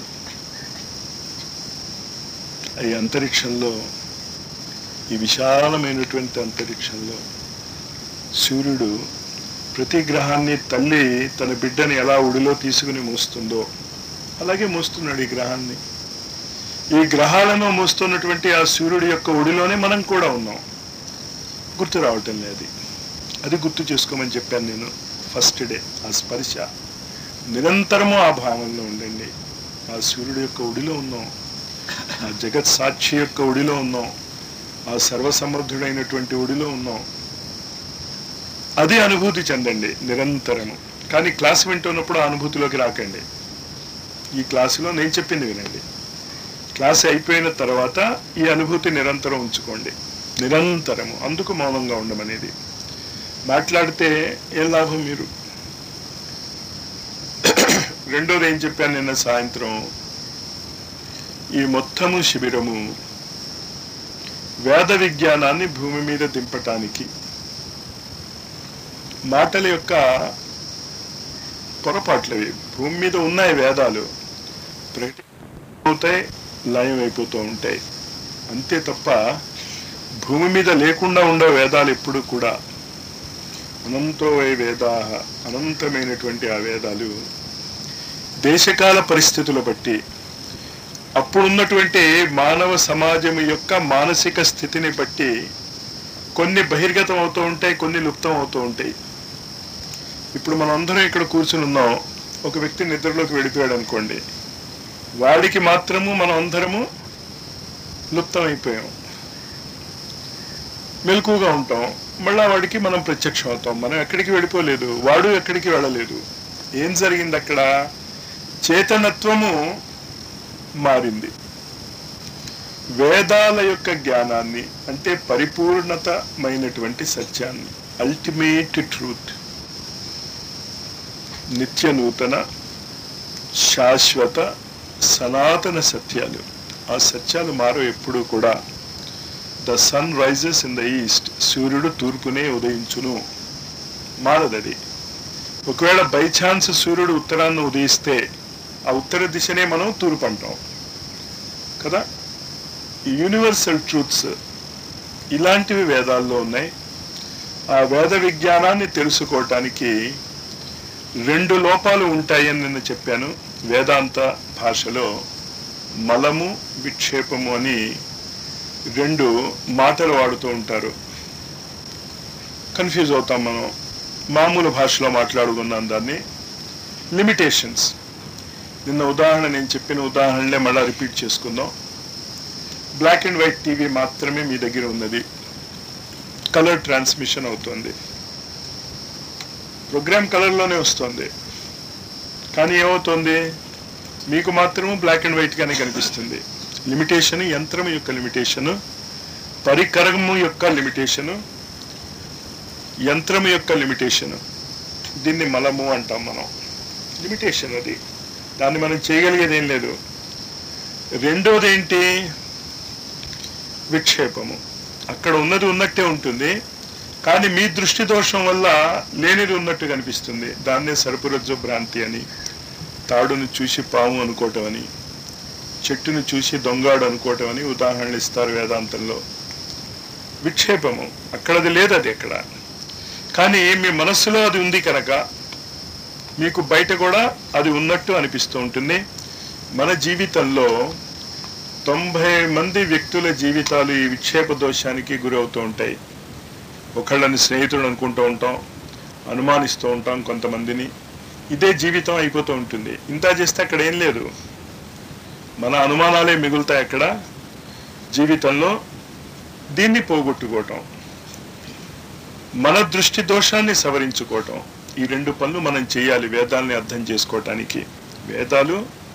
ఈ అంతరిక్షంలో, ఈ విశాలమైనటువంటి అంతరిక్షంలో సూర్యుడు ప్రతి గ్రహాన్ని తల్లి తన బిడ్డని ఎలా ఒడిలో తీసుకుని మోస్తుందో అలాగే మోస్తున్నాడు ఈ గ్రహాన్ని. ఈ గ్రహాలను మోస్తున్నటువంటి ఆ సూర్యుడి యొక్క ఒడిలోనే మనం కూడా ఉన్నాం. గుర్తు రావటం లేదు. అది గుర్తు చేసుకోమని చెప్పాను నేను ఫస్ట్ డే. ఆ స్పర్శ నిరంతరము ఆ భావనలో ఉండండి. ఆ సూర్యుడి యొక్క ఒడిలో ఉన్నాం, ఆ జగత్ సాక్షి యొక్క ఒడిలో ఉన్నాం, ఆ సర్వసమర్థుడైనటువంటి ఒడిలో ఉన్నాం. అది అనుభూతి చెందండి నిరంతరము. కానీ క్లాస్ వింటున్నప్పుడు ఆ అనుభూతిలోకి రాకండి. ఈ క్లాసులో నేను చెప్పింది వినండి. క్లాస్ అయిపోయిన తర్వాత ఈ అనుభూతి నిరంతరం ఉంచుకోండి, నిరంతరము. అందుకు మౌనంగా ఉండమనేది. మాట్లాడితే ఏం లాభం మీరు? రెండోది ఏం చెప్పాను నిన్న సాయంత్రం, ఈ మొత్తము శిబిరము వేద విజ్ఞానాన్ని భూమి మీద దింపటానికి. మాటల యొక్క పొరపాట్లవి. భూమి మీద ఉన్నాయి వేదాలు, ప్రకటితాయి, లయం అయిపోతూ ఉంటాయి, అంతే తప్ప భూమి మీద లేకుండా ఉండే వేదాలు ఎప్పుడు కూడా అనంతో వై వేదాః, అనంతమైనటువంటి ఆ వేదాలు దేశకాల పరిస్థితులు బట్టి, అప్పుడున్నటువంటి మానవ సమాజం యొక్క మానసిక స్థితిని బట్టి కొన్ని బహిర్గతం అవుతూ ఉంటాయి, కొన్ని లుప్తం అవుతూ ఉంటాయి. ఇప్పుడు మనం అందరం ఇక్కడ కూర్చుని ఉన్నాం. ఒక వ్యక్తి నిద్రలోకి వెళ్ళిపోయాడు అనుకోండి, వాడికి మాత్రము మనం అందరము లుప్తం అయిపోయాం, మెలకుగా ఉంటాం. మళ్ళా వాడికి మనం ప్రత్యక్షం అవుతాం. మనం ఎక్కడికి వెళ్ళిపోలేదు, వాడు ఎక్కడికి వెళ్ళలేదు. ఏం జరిగింది అక్కడ? చేతనత్వము మారింది. వేదాల యొక్క జ్ఞానాన్ని, అంటే పరిపూర్ణతమైనటువంటి సత్యాన్ని, అల్టిమేట్ ట్రూత్, నిత్య నూతన శాశ్వత సనాతన సత్యాలు. ఆ సత్యాలు మారో ఎప్పుడూ కూడా. The sun rises in the east, సూర్యుడు తూర్పునే ఉదయించును. మారదది. ఒకవేళ బై ఛాన్స్ సూర్యుడు ఉత్తరాన్ని ఉదయిస్తే ఆ ఉత్తర దిశనే మనం తూర్పు అంటాం కదా. యూనివర్సల్ ట్రూత్స్ ఇలాంటివి వేదాల్లో ఉన్నాయి. ఆ వేద విజ్ఞానాన్ని తెలుసుకోవటానికి 2 లోపాలు ఉంటాయని నిన్న చెప్పాను. వేదాంత భాషలో మలము విక్షేపము అని 2 మాటలు వాడుతూ ఉంటారు. కన్ఫ్యూజ్ అవుతాం మనం. మామూలు భాషలో మాట్లాడుకున్నాం దాన్ని. లిమిటేషన్స్. నిన్న ఉదాహరణ నేను చెప్పిన ఉదాహరణలే మళ్ళీ రిపీట్ చేసుకుందాం. బ్లాక్ అండ్ వైట్ టీవీ మాత్రమే మీ దగ్గర ఉన్నది, కలర్ ట్రాన్స్మిషన్ అవుతుంది, ప్రోగ్రామ్ కలర్లోనే వస్తుంది, కానీ ఏమవుతుంది, మీకు మాత్రము బ్లాక్ అండ్ వైట్గానే కనిపిస్తుంది. లిమిటేషన్, యంత్రం యొక్క లిమిటేషను, పరికరము యొక్క లిమిటేషను, యంత్రం యొక్క లిమిటేషను. దీన్ని మలము అంటాం మనం. లిమిటేషన్ అది, దాన్ని మనం చేయగలిగేది ఏం లేదు. రెండోది ఏంటి, విక్షేపము. అక్కడ ఉన్నది ఉన్నట్టే ఉంటుంది, కానీ మీ దృష్టి దోషం వల్ల లేనిది ఉన్నట్టు కనిపిస్తుంది. దాన్నే సర్పరజ్జు భ్రాంతి అని, తాడును చూసి పాము అనుకోవటం అని, చెట్టును చూసి దొంగాడు అనుకోవటం అని ఉదాహరణలు ఇస్తారు వేదాంతంలో. విక్షేపము అక్కడది లేదు, అది ఎక్కడ, కానీ మీ మనస్సులో అది ఉంది కనుక మీకు బయట కూడా అది ఉన్నట్టు అనిపిస్తూ ఉంటుంది. మన జీవితంలో 90 మంది వ్యక్తుల జీవితాలు ఈ విక్షేప దోషానికి గురవుతూ ఉంటాయి. ఒకళ్ళని స్నేహితుడు అనుకుంటూ ఉంటాం, అనుమానిస్తూ ఉంటాం కొంతమందిని. ఇదే జీవితం అయిపోతూ ఉంటుంది. ఇంత చేస్తే అక్కడ ఏం లేదు, మన అనుమానాలే మిగులుతాయి అక్కడ జీవితంలో. దీన్ని పోగొట్టుకోవటం, మన దృష్టి దోషాన్ని సవరించుకోవటం, ఈ 2 పనులు మనం చేయాలి వేదాల్ని అర్థం చేసుకోవటానికి. వేదాలు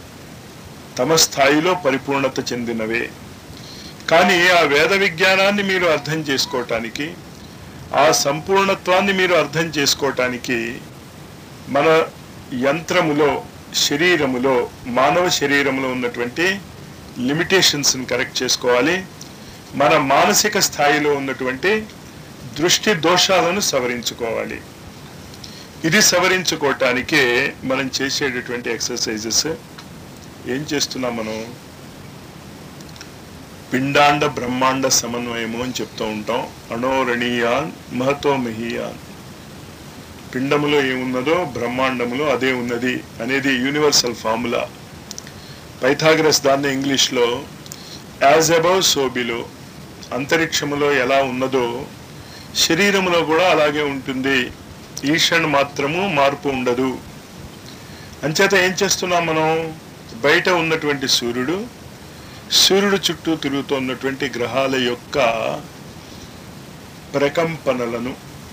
తమ స్థాయిలో పరిపూర్ణత చెందినవే, కానీ ఆ వేద విజ్ఞానాన్ని మీరు అర్థం చేసుకోవటానికి, ఆ సంపూర్ణత్వాన్ని మీరు అర్థం చేసుకోవటానికి మన యంత్రములో, శరీరములో, మానవ శరీరంలో ఉన్నటువంటి లిమిటేషన్స్ని కరెక్ట్ చేసుకోవాలి. మన మానసిక స్థాయిలో ఉన్నటువంటి దృష్టి దోషాలను సవరించుకోవాలి. ఇది సవరించుకోవటానికే మనం చేసేటటువంటి ఎక్సర్సైజెస్. ఏం చేస్తున్నాం మనం, పిండాండ బ్రహ్మాండ సమన్వయము అని చెప్తూ ఉంటాం. అణోరణీయాన్ మహతో మహీయాన్. పిండములో ఏమున్నదో బ్రహ్మాండములో అదే ఉన్నది అనేది యూనివర్సల్ ఫార్ములా. పైథాగరస్ దాన్ని ఇంగ్లీష్లో యాజ్ అబౌవ్ సో బిలో, అంతరిక్షములో ఎలా ఉన్నదో శరీరములో కూడా అలాగే ఉంటుంది. ఈషణ్ మాత్రము మార్పు ఉండదు. అంచేత ఏం చేస్తున్నాం మనం, బయట ఉన్నటువంటి సూర్యుడు చుట్టూ తిరుగుతున్నటువంటి గ్రహాల యొక్క ప్రకంపనలను,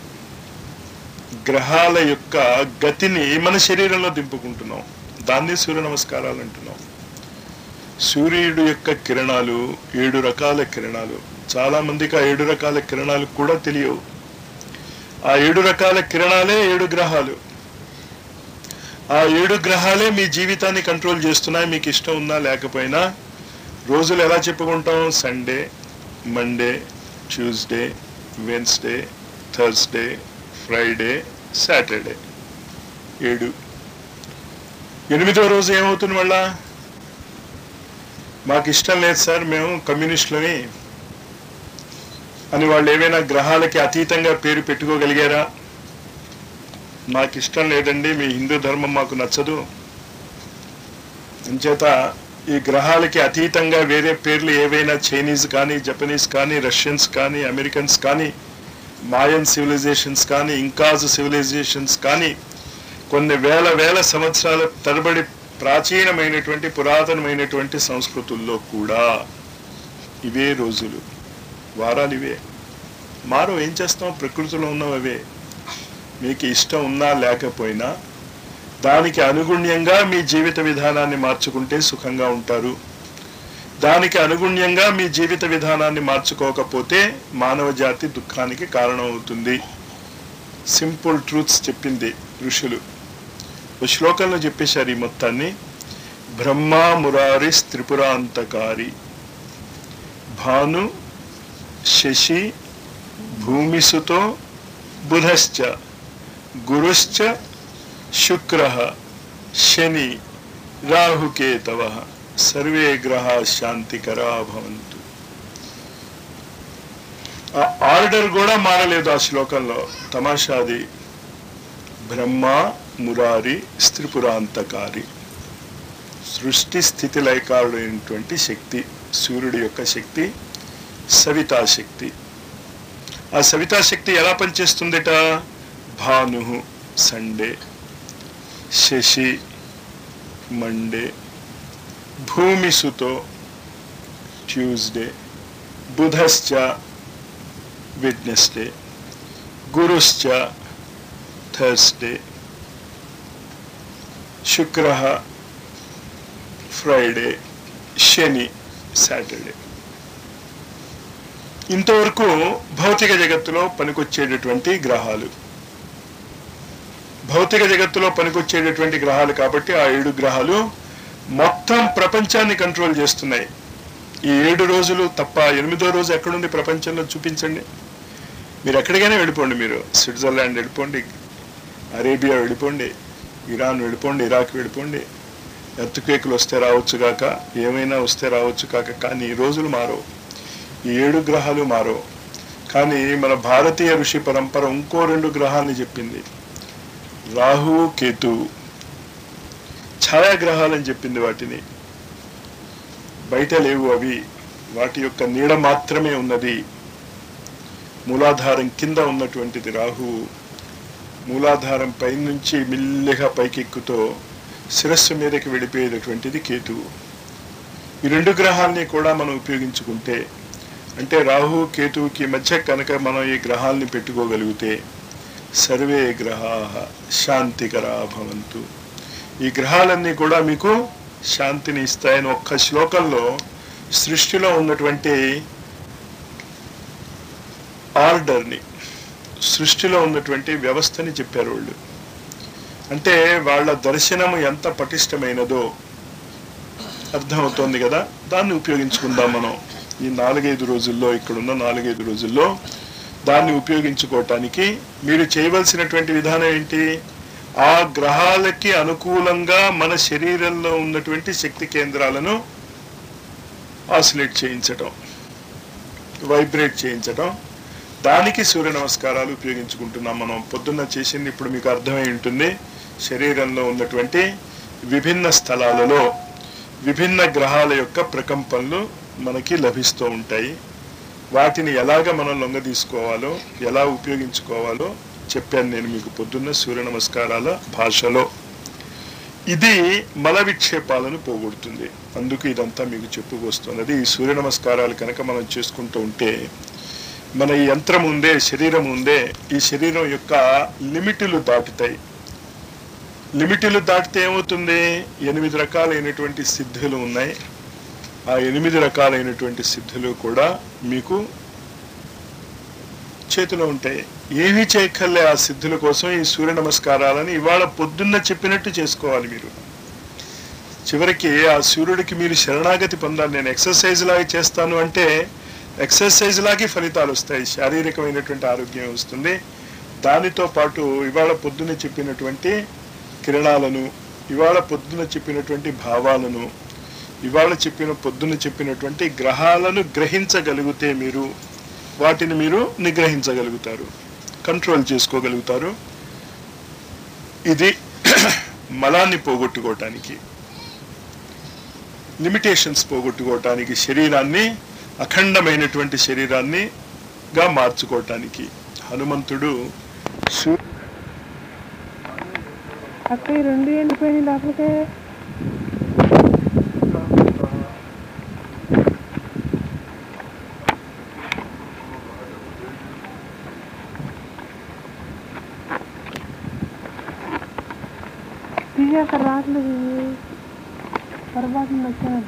గ్రహాల యొక్క గతిని మన శరీరంలో దింపుకుంటున్నాం. దాన్ని సూర్య నమస్కారాలు అంటున్నాం. సూర్యుడు యొక్క కిరణాలు 7 రకాల కిరణాలు. చాలా మందికి ఆ 7 రకాల కిరణాలు కూడా తెలియవు. ఆ 7 రకాల కిరణాలే 7 గ్రహాలు. ఆ 7 గ్రహాలే మీ జీవితాన్ని కంట్రోల్ చేస్తున్నాయి, మీకు ఇష్టం ఉన్నా లేకపోయినా. రోజులు ఎలా చెప్పుకుంటాం, Sunday, Monday, Tuesday, Wednesday, Thursday, Friday, Saturday. 7. 8వ రోజు ఏమవుతుంది మళ్ళా, మాకు ఇష్టం లేదు సార్, మేము కమ్యూనిస్టులని అని వాళ్ళు ఏమైనా గ్రహాలకి అతీతంగా పేరు పెట్టుకోగలిగారా? మాకు ఇష్టం లేదండి, మీ హిందూ ధర్మం మాకు నచ్చదు, అంచేత ఈ గ్రహాలకి అతీతంగా వేరే పేర్లు ఏవైనా చైనీస్ కానీ, జపనీస్ కానీ, రష్యన్స్ కానీ, అమెరికన్స్ కానీ, మాయన్ సివిలైజేషన్స్ కానీ, ఇంకాజ్ సివిలైజేషన్స్ కానీ, కొన్ని వేల సంవత్సరాల తరబడి ప్రాచీనమైనటువంటి పురాతనమైనటువంటి సంస్కృతుల్లో కూడా ఇవే రోజులు, వారాలు ఇవే. మారు ఏం చేస్తాం, ప్రకృతిలో ఉన్నవే. మీకు ఇష్టం ఉన్నా లేకపోయినా దానికి అనుగుణ్యంగా మీ జీవిత విధానాన్ని మార్చుకుంటే సుఖంగా ఉంటారు. దానికి అనుగుణ్యంగా మీ జీవిత విధానాన్ని మార్చుకోకపోతే మానవ జాతి దుఃఖానికి కారణం అవుతుంది. సింపుల్ ట్రూత్స్ చెప్పింది ఋషులు. ఒక శ్లోకంలో చెప్పేశారు ఈ మొత్తాన్ని. బ్రహ్మా మురారి త్రిపురాంతకారి, భాను శశి భూమిసుతో బుధశ్చ గురుశ్చ శుక్రః శని రాహుకేతవః సర్వే గ్రహా శాంతికరా భవంతు. ఆ ఆర్డర్ కూడా మారలేదు ఆ శ్లోకంలో. తమాషాది బ్రహ్మ మురారి స్త్రిపురాంతకారి. సృష్టి స్థితి లయకారుడైనటువంటి శక్తి, సూర్యుడి యొక్క శక్తి సవితాశక్తి. ఆ సవితాశక్తి ఎలా పనిచేస్తుందట? భాను సండే, శశి మండే, భూమిసుతో ట్యూస్డే, బుధశ్చ వెడ్నెస్డే, గురుశ్చ Thursday, Shukra Friday, Shani Saturday. ఇంతవరకు భౌతిక జగత్తులో పనికొచ్చేటటువంటి గ్రహాలు, భౌతిక జగత్తులో పనికొచ్చేటటువంటి గ్రహాలు. కాబట్టి ఆ 7 గ్రహాలు మొత్తం ప్రపంచాన్ని కంట్రోల్ చేస్తున్నాయి. ఈ 7 రోజులు తప్ప 8వ రోజు ఎక్కడుంది ప్రపంచంలో చూపించండి. మీరు ఎక్కడికైనా వెళ్ళిపోండి, మీరు స్విట్జర్లాండ్ వెళ్ళిపోండి, అరేబియా వెళ్ళిపోండి, ఇరాన్ వెళ్ళిపోండి, ఇరాక్ వెళ్ళిపోండి. ఎర్త్క్వేక్లు వస్తే రావచ్చు కాక, ఏమైనా వస్తే రావచ్చు కాక, కానీ ఈ రోజులు మారవు, ఈ 7 గ్రహాలు మారవు. కానీ మన భారతీయ ఋషి పరంపర ఇంకో 2 గ్రహాలని చెప్పింది. రాహువు కేతువు ఛాయాగ్రహాలని చెప్పింది. వాటిని బయట లేవు, అవి వాటి యొక్క నీడ మాత్రమే ఉన్నది. మూలాధారం కింద ఉన్నటువంటిది రాహువు, మూలాధారం పైనుంచి మెల్లిగా పైకెక్కుతో శిరస్సు మీదకి వెళ్ళిపోయేటటువంటిది కేతువు. ఈ 2 గ్రహాలని కూడా మనం ఉపయోగించుకుంటే, అంటే రాహు కేతువుకి మధ్య కనుక మనం ఈ గ్రహాలని పెట్టుకోగలిగితే సర్వే గ్రహా శాంతికరా భవంతు. ఈ గ్రహాలన్నీ కూడా మీకు శాంతిని ఇస్తాయని ఒక్క శ్లోకంలో సృష్టిలో ఉన్నటువంటి ఆర్డర్ని, సృష్టిలో ఉన్నటువంటి వ్యవస్థని చెప్పారు వాళ్ళు. అంటే వాళ్ళ దర్శనము ఎంత పటిష్టమైనదో అర్థమవుతోంది కదా. దాన్ని ఉపయోగించుకుందాం మనం ఈ 4-5 రోజుల్లో, ఇక్కడున్న 4-5 రోజుల్లో దాన్ని ఉపయోగించుకోవటానికి మీరు చేయవలసినటువంటి విధానం ఏంటి? ఆ గ్రహాలకి అనుకూలంగా మన శరీరంలో ఉన్నటువంటి శక్తి కేంద్రాలను ఆసిలేట్ చేయించటం, వైబ్రేట్ చేయించటం. దానికి సూర్య నమస్కారాలు ఉపయోగించుకుంటున్నాం మనం. పొద్దున్న చేసింది ఇప్పుడు మీకు అర్థమై ఉంటుంది. శరీరంలో ఉన్నటువంటి విభిన్న స్థలాలలో విభిన్న గ్రహాల యొక్క ప్రకంపనలు మనకి లభిస్తూ ఉంటాయి. వాటిని ఎలాగ మనం లొంగ తీసుకోవాలో, ఎలా ఉపయోగించుకోవాలో చెప్పాను నేను మీకు పొద్దున్న సూర్య నమస్కారాల భాషలో. ఇది మల విక్షేపాలను పోగొడుతుంది. అందుకు ఇదంతా మీకు చెప్పుకొస్తున్నది. ఈ సూర్య నమస్కారాలు కనుక మనం చేసుకుంటూ ఉంటే మన ఈ యంత్రం ఉందే, శరీరం ఉందే, ఈ శరీరం యొక్క లిమిటులు దాటుతాయి. లిమిటులు దాటితే ఏమవుతుంది? 8 రకాలైనటువంటి సిద్ధులు ఉన్నాయి. ఆ 8 రకాలైనటువంటి సిద్ధులు కూడా మీకు చేతిలో ఉంటాయి. ఏమీ చేయక్కర్లే ఆ సిద్ధుల కోసం. ఈ సూర్య నమస్కారాలని ఇవాళ పొద్దున్న చెప్పినట్టు చేసుకోవాలి మీరు. చివరికి ఆ సూర్యుడికి మీరు శరణాగతి పొందాలి. నేను ఎక్సర్సైజ్ లాగా చేస్తాను అంటే ఎక్సర్సైజ్ లాగే ఫలితాలు వస్తాయి, శారీరకమైనటువంటి ఆరోగ్యం వస్తుంది. దానితో పాటు ఇవాళ పొద్దున్న చెప్పినటువంటి కిరణాలను, ఇవాళ పొద్దున చెప్పినటువంటి భావాలను, ఇవాళ పొద్దున చెప్పినటువంటి గ్రహాలను గ్రహించగలిగితే మీరు వాటిని మీరు నిగ్రహించగలుగుతారు, కంట్రోల్ చేసుకోగలుగుతారు. ఇది మలాన్ని పోగొట్టుకోవటానికి, లిమిటేషన్స్ పోగొట్టుకోవటానికి, శరీరాన్ని అఖండమైనటువంటి శరీరాన్నిగా మార్చుకోవటానికి హనుమంతుడు అక్కడ 2 ఎండిపోయినాయి లోపలికే. అక్కడ రావట్లేదు, పొరపాటున వచ్చాను.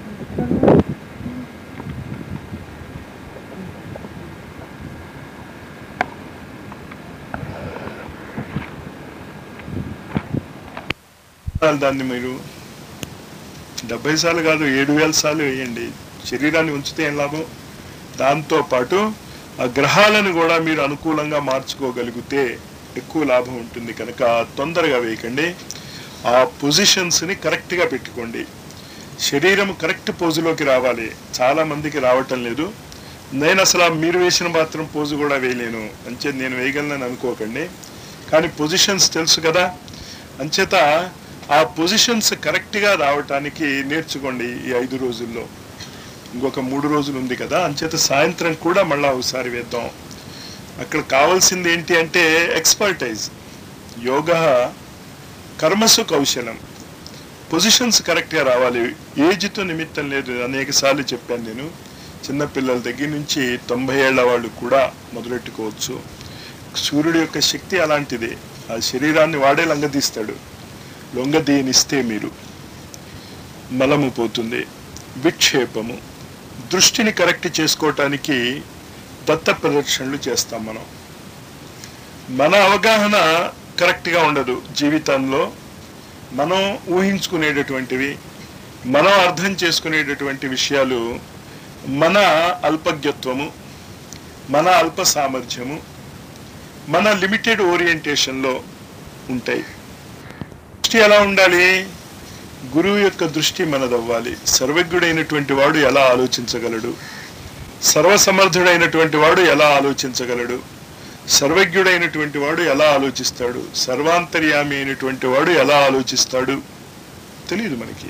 దాన్ని మీరు 70 సార్లు కాదు 7000 సార్లు వేయండి. శరీరాన్ని ఉంచితే ఏం లాభం? దాంతో పాటు ఆ గ్రహాలను కూడా మీరు అనుకూలంగా మార్చుకోగలిగితే ఎక్కువ లాభం ఉంటుంది కనుక తొందరగా వేయకండి. ఆ పొజిషన్స్ని కరెక్ట్గా పెట్టుకోండి. శరీరం కరెక్ట్ పోజులోకి రావాలి. చాలా మందికి రావటం లేదు. నేను అసలు మీరు వేసిన మాత్రం పోజు కూడా వేయలేను, అంచేత నేను వేయగలను అనుకోకండి. కానీ పొజిషన్స్ తెలుసు కదా, అంచేత ఆ పొజిషన్స్ కరెక్ట్గా రావటానికి నేర్చుకోండి ఈ 5 రోజుల్లో. ఇంకొక 3 రోజులు ఉంది కదా, అంచేత సాయంత్రం కూడా మళ్ళీ ఒకసారి వేద్దాం. అక్కడ కావాల్సింది ఏంటి అంటే ఎక్స్పర్టైజ్. యోగా కర్మసు కౌశలం. పొజిషన్స్ కరెక్ట్గా రావాలి. ఏజ్తో నిమిత్తం లేదు. అనేక సార్లు చెప్పాను నేను. చిన్నపిల్లల దగ్గర నుంచి 90 ఏళ్ల వాళ్ళు కూడా మొదలెట్టుకోవచ్చు. సూర్యుడి యొక్క శక్తి అలాంటిది. ఆ శరీరాన్ని వాడే లొంగదీస్తాడు. లొంగదీయనిస్తే మీరు మలము పోతుంది. విక్షేపము, దృష్టిని కరెక్ట్ చేసుకోవటానికి దత్త ప్రదక్షిణలు చేస్తాం మనం. మన అవగాహన కరెక్ట్గా ఉండదు. జీవితంలో మనం ఊహించుకునేటటువంటివి, మనం అర్థం చేసుకునేటటువంటి విషయాలు మన అల్పజ్ఞత్వము, మన అల్ప సామర్థ్యము, మన లిమిటెడ్ ఓరియంటేషన్లో ఉంటాయి. దృష్టి ఎలా ఉండాలి? గురువు యొక్క దృష్టి మనదవ్వాలి. సర్వజ్ఞుడైనటువంటి వాడు ఎలా ఆలోచించగలడు? సర్వసమర్థుడైనటువంటి వాడు ఎలా ఆలోచించగలడు? సర్వజ్ఞుడైనటువంటి వాడు ఎలా ఆలోచిస్తాడు? సర్వాంతర్యామి అయినటువంటి వాడు ఎలా ఆలోచిస్తాడు? తెలియదు మనకి.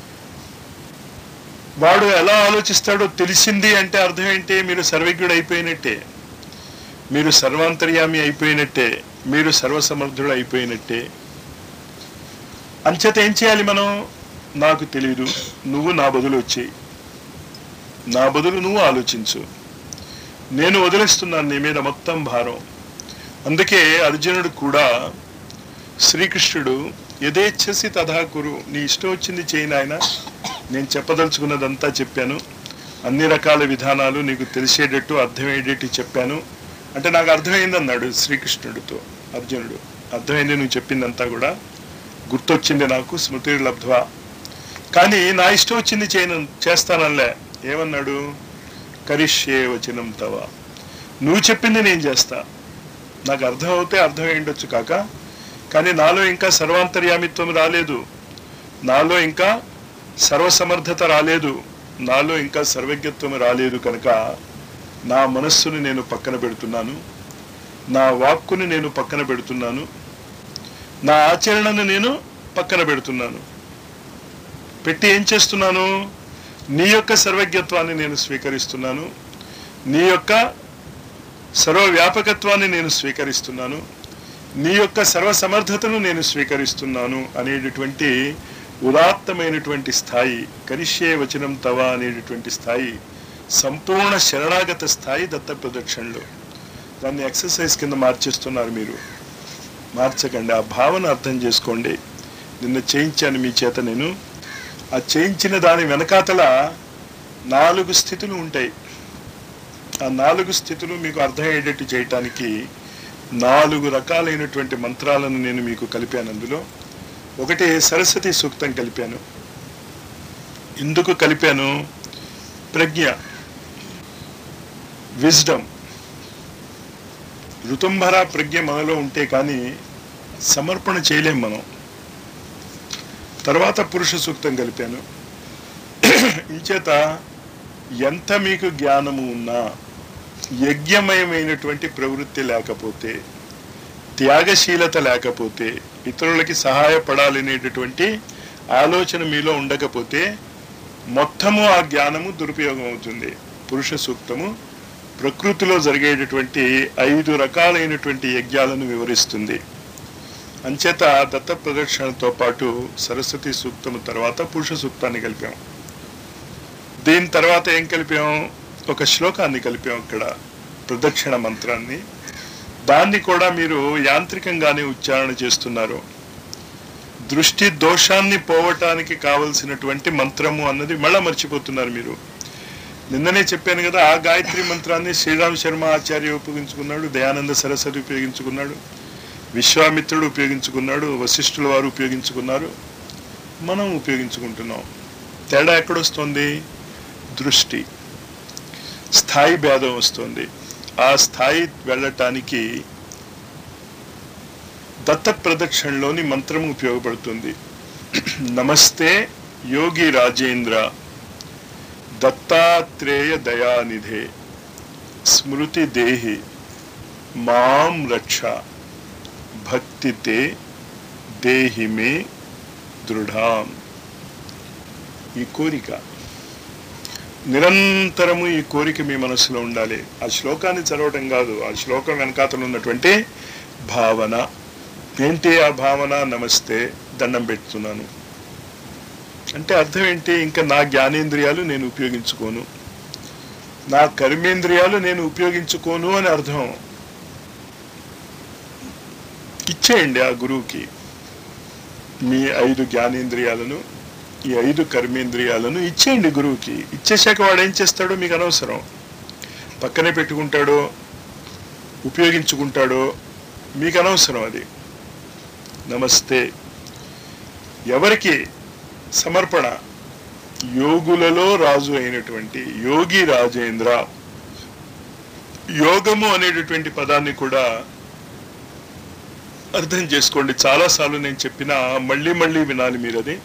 వాడు ఎలా ఆలోచిస్తాడో తెలిసింది అంటే అర్థం ఏంటి? మీరు సర్వజ్ఞుడు అయిపోయినట్టే, మీరు సర్వాంతర్యామి అయిపోయినట్టే, మీరు సర్వసమర్థుడు అయిపోయినట్టే. అంచేత ఏం చేయాలి మనం? నాకు తెలియదు, నువ్వు నా బదులు వచ్చేయి, నా బదులు నువ్వు ఆలోచించు, నేను వదిలేస్తున్నాను నీ మీద మొత్తం భారం. అందుకే అర్జునుడు కూడా శ్రీకృష్ణుడు యథేచ్ఛసి తథా కురు, నీ ఇష్టం వచ్చింది చేయి నాయన, నేను చెప్పదలుచుకున్నదంతా చెప్పాను, అన్ని రకాల విధానాలు నీకు తెలిసేటట్టు అర్థమయ్యేటట్టు చెప్పాను అంటే నాకు అర్థమైందన్నాడు శ్రీకృష్ణుడితో అర్జునుడు. అర్థమైంది, నువ్వు చెప్పిందంతా కూడా గుర్తొచ్చింది నాకు, స్మృతి లబ్ధ్వా. కానీ నా ఇష్టం వచ్చింది చేస్తానలే. ఏమన్నాడు? కరిష్యే వచనం తవ, నువ్వు చెప్పింది నేను చేస్తా. నాకు అర్థం అవుతే అర్థమై ఉండొచ్చు కాక, కానీ నాలో ఇంకా సర్వాంతర్యామిత్వం రాలేదు, నాలో ఇంకా సర్వసమర్థత రాలేదు, నాలో ఇంకా సర్వజ్ఞత్వం రాలేదు. కనుక నా మనస్సుని నేను పక్కన పెడుతున్నాను, నా వాక్కుని నేను పక్కన పెడుతున్నాను, నా ఆచరణను నేను పక్కన పెడుతున్నాను. పెట్టి ఏం చేస్తున్నాను? నీ యొక్క సర్వజ్ఞత్వాన్ని నేను స్వీకరిస్తున్నాను, నీ యొక్క సర్వవ్యాపకత్వాన్ని నేను స్వీకరిస్తున్నాను, నీ యొక్క సర్వసమర్థతను నేను స్వీకరిస్తున్నాను అనేటటువంటి ఉదాత్తమైనటువంటి స్థాయి, కరిష్యే వచనం తవ అనేటటువంటి స్థాయి, సంపూర్ణ శరణాగత స్థాయి దత్త ప్రదక్షిణలో. దాన్ని ఎక్సర్సైజ్ కింద మార్చేస్తున్నారు మీరు. మార్చకండి, ఆ భావన అర్థం చేసుకోండి. నిన్న చేయించాను మీ చేత నేను. ఆ చేయించిన దాని వెనకాతల 4 స్థితులు ఉంటాయి. ఆ 4 స్థితులు మీకు అర్థమయ్యేటట్టు చేయటానికి 4 రకాలైనటువంటి మంత్రాలను నేను మీకు కలిపాను. అందులో ఒకటి సరస్వతి సూక్తం కలిపాను. ఎందుకు కలిపాను? ప్రజ్ఞ, విజ్డమ్, ఋతుంభర ప్రజ్ఞ మనలో ఉంటే కానీ సమర్పణ చేయలేం మనం. తర్వాత పురుష సూక్తం కలిపాను. ఇంచేత ఎంత మీకు జ్ఞానము ఉన్నా, యజ్ఞమయమైనటువంటి ప్రవృత్తి లేకపోతే, త్యాగశీలత లేకపోతే, ఇతరులకి సహాయపడాలనేటటువంటి ఆలోచన మీలో ఉండకపోతే మొత్తము ఆ జ్ఞానము దురుపయోగం అవుతుంది. పురుష సూక్తము ప్రకృతిలో జరిగేటటువంటి 5 రకాలైనటువంటి యజ్ఞాలను వివరిస్తుంది. అంచేత దత్త ప్రదక్షిణతో పాటు సరస్వతి సూక్తము తర్వాత పురుష సూక్తాన్ని కలిపాం. దీని తర్వాత ఏం కలిపాం? ఒక శ్లోకాన్ని కలిపాం అక్కడ, ప్రదక్షిణ మంత్రాన్ని. దాన్ని కూడా మీరు యాంత్రికంగానే ఉచ్చారణ చేస్తున్నారు. దృష్టి దోషాన్ని పోవటానికి కావలసినటువంటి మంత్రము అన్నది మళ్ళా మర్చిపోతున్నారు మీరు. నిన్ననే చెప్పాను కదా, ఆ గాయత్రి మంత్రాన్ని శ్రీరామ్ శర్మ ఆచార్య ఉపయోగించుకున్నాడు, దయానంద సరస్వతి ఉపయోగించుకున్నాడు, విశ్వామిత్రుడు ఉపయోగించుకున్నాడు, వశిష్ఠుల వారు ఉపయోగించుకున్నారు, మనం ఉపయోగించుకుంటున్నాం. తేడా ఎక్కడొస్తుంది? దృష్టి స్థాయి భేదం వస్తుంది. ఆ స్థాయి వెళ్ళటానికి దత్త ప్రదక్షిణలోని మంత్రం ఉపయోగపడుతుంది. నమస్తే యోగి రాజేంద్ర దత్తాత్రేయ దయానిధే స్మృతి దేహి మాం రక్ష భక్తితే దేహి మే దృఢాం. ఈ కోరిక నిరంతరము, ఈ కోరిక మీ మనసులో ఉండాలి. ఆ శ్లోకాన్ని చదవటం కాదు, ఆ శ్లోకం వెనకాతలు ఉన్నటువంటి భావన ఏంటి? ఆ భావన నమస్తే దండం పెడుతున్నాను అంటే అర్థం ఏంటి? ఇంకా నా జ్ఞానేంద్రియాలు నేను ఉపయోగించుకోను, నా కర్మేంద్రియాలు నేను ఉపయోగించుకోను అని అర్థం. ఇచ్చేయండి ఆ గురువుకి మీ 5 జ్ఞానేంద్రియాలను, ఈ 5 కర్మేంద్రియాలను ఇచ్చేయండి గురువుకి. ఇచ్చేశాక వాడు ఏం చేస్తాడో మీకు అనవసరం. పక్కనే పెట్టుకుంటాడో ఉపయోగించుకుంటాడో మీకు అనవసరం. అది నమస్తే ఎవరికి సమర్పణ? యోగులలో రాజు అయినటువంటి యోగి రాజేంద్ర. యోగము అనేటటువంటి పదాన్ని కూడా అర్థం చేసుకోండి. చాలాసార్లు నేను చెప్పినా మళ్ళీ మళ్ళీ వినాలి మీరు. అది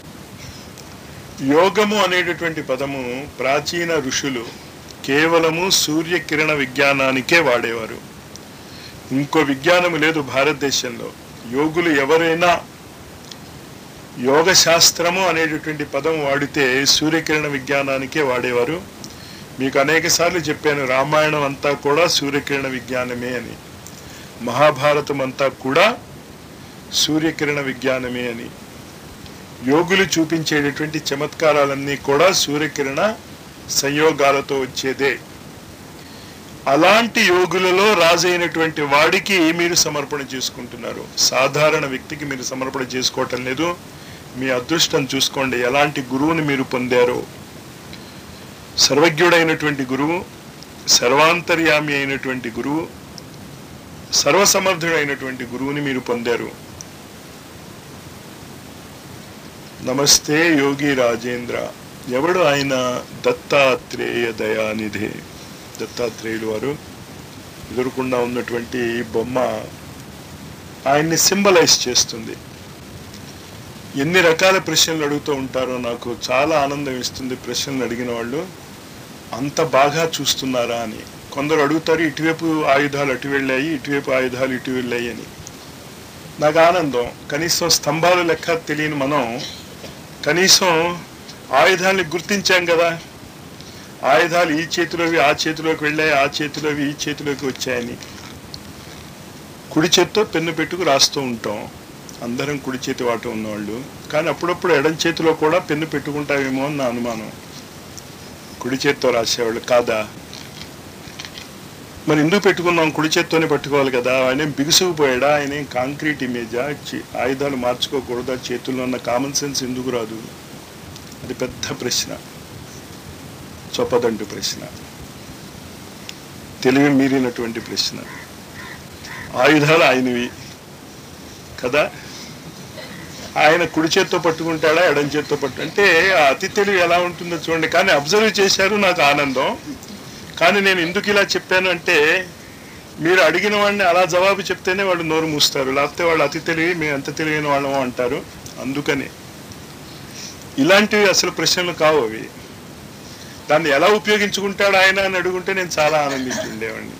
యోగము అనేటటువంటి పదము ప్రాచీన ఋషులు కేవలము సూర్యకిరణ విజ్ఞానానికే వాడేవారు. ఇంకో విజ్ఞానము లేదు భారతదేశంలో. యోగులు ఎవరైనా యోగ శాస్త్రము అనేటటువంటి పదం వాడితే సూర్యకిరణ విజ్ఞానానికే వాడేవారు. మీకు అనేక సార్లు చెప్పాను, రామాయణం అంతా కూడా సూర్యకిరణ విజ్ఞానమే అని, మహాభారతం అంతా కూడా సూర్యకిరణ విజ్ఞానమే అని. యోగులు చూపించేటటువంటి చమత్కారాలన్నీ కూడా సూర్యకిరణ సంయోగాలతో వచ్చేదే. అలాంటి యోగులలో రాజైనటువంటి వాడికి మీరు సమర్పణ చేసుకుంటున్నారు. సాధారణ వ్యక్తికి మీరు సమర్పణ చేసుకోవటం లేదు. మీ అదృష్టం చూసుకోండి ఎలాంటి గురువుని మీరు పొందారో. సర్వజ్ఞుడైనటువంటి గురువు, సర్వాంతర్యామి అయినటువంటి గురువు, సర్వసమర్థుడైనటువంటి గురువుని మీరు పొందారు. నమస్తే యోగి రాజేంద్ర. ఎవడు ఆయన? దత్తాత్రేయ దయానిధే. దత్తాత్రేయులు వారు ఎదురుకుండా ఉన్నటువంటి బొమ్మ ఆయన్ని సింబలైజ్ చేస్తుంది. ఎన్ని రకాల ప్రశ్నలు అడుగుతూ ఉంటారో నాకు చాలా ఆనందం ఇస్తుంది. ప్రశ్నలు అడిగిన వాళ్ళు అంత బాగా చూస్తున్నారా అని. కొందరు అడుగుతారు ఇటువైపు ఆయుధాలు అటు వెళ్ళాయి, ఇటువైపు ఆయుధాలు ఇటు వెళ్ళాయి అని. నాకు ఆనందం. కనీసం స్తంభాలు లెక్క తెలియని మనం కనీసం ఆయుధాన్ని గుర్తించాం కదా. ఆయుధాలు ఈ చేతిలోవి ఆ చేతిలోకి వెళ్ళాయి, ఆ చేతిలోవి ఈ చేతిలోకి వచ్చాయని. కుడి చేత్తో పెన్ను పెట్టుకు రాస్తూ ఉంటాం అందరం, కుడి చేతి వాట ఉన్నవాళ్ళు. కానీ అప్పుడప్పుడు ఎడం చేతిలో కూడా పెన్ను పెట్టుకుంటావేమో అని నా అనుమానం. కుడి చేత్తో రాసేవాళ్ళు కాదా? మరి ఎందుకు పెట్టుకున్నాం? కుడి చేత్తోనే పట్టుకోవాలి కదా. ఆయన బిగుసుకుపోయాడా? ఆయన కాంక్రీట్ ఇమేజా? ఆయుధాలు మార్చుకోకూడదా? చేతుల్లో ఉన్న కామన్ సెన్స్ ఎందుకు రాదు? అది పెద్ద ప్రశ్న, చొప్పదంటు ప్రశ్న, తెలివి మీరినటువంటి ప్రశ్న. ఆయుధాలు ఆయనవి కదా. ఆయన కుడి చేత్తో పట్టుకుంటాడా ఎడం చేత్తో అంటే అతి తెలివి ఎలా ఉంటుందో చూడండి. కానీ అబ్జర్వ్ చేశారు, నాకు ఆనందం. కానీ నేను ఎందుకు ఇలా చెప్పాను అంటే మీరు అడిగిన వాడిని అలా జవాబు చెప్తేనే వాళ్ళు నోరు మూస్తారు, లేకపోతే వాళ్ళు అతి తెలివి, మేము ఎంత తెలివైన వాళ్ళమో అంటారు. అందుకని ఇలాంటివి అసలు ప్రశ్నలు కావు అవి. దాన్ని ఎలా ఉపయోగించుకుంటాడు ఆయన అని అడుగుంటే నేను చాలా ఆనందించి ఉండేవాడిని.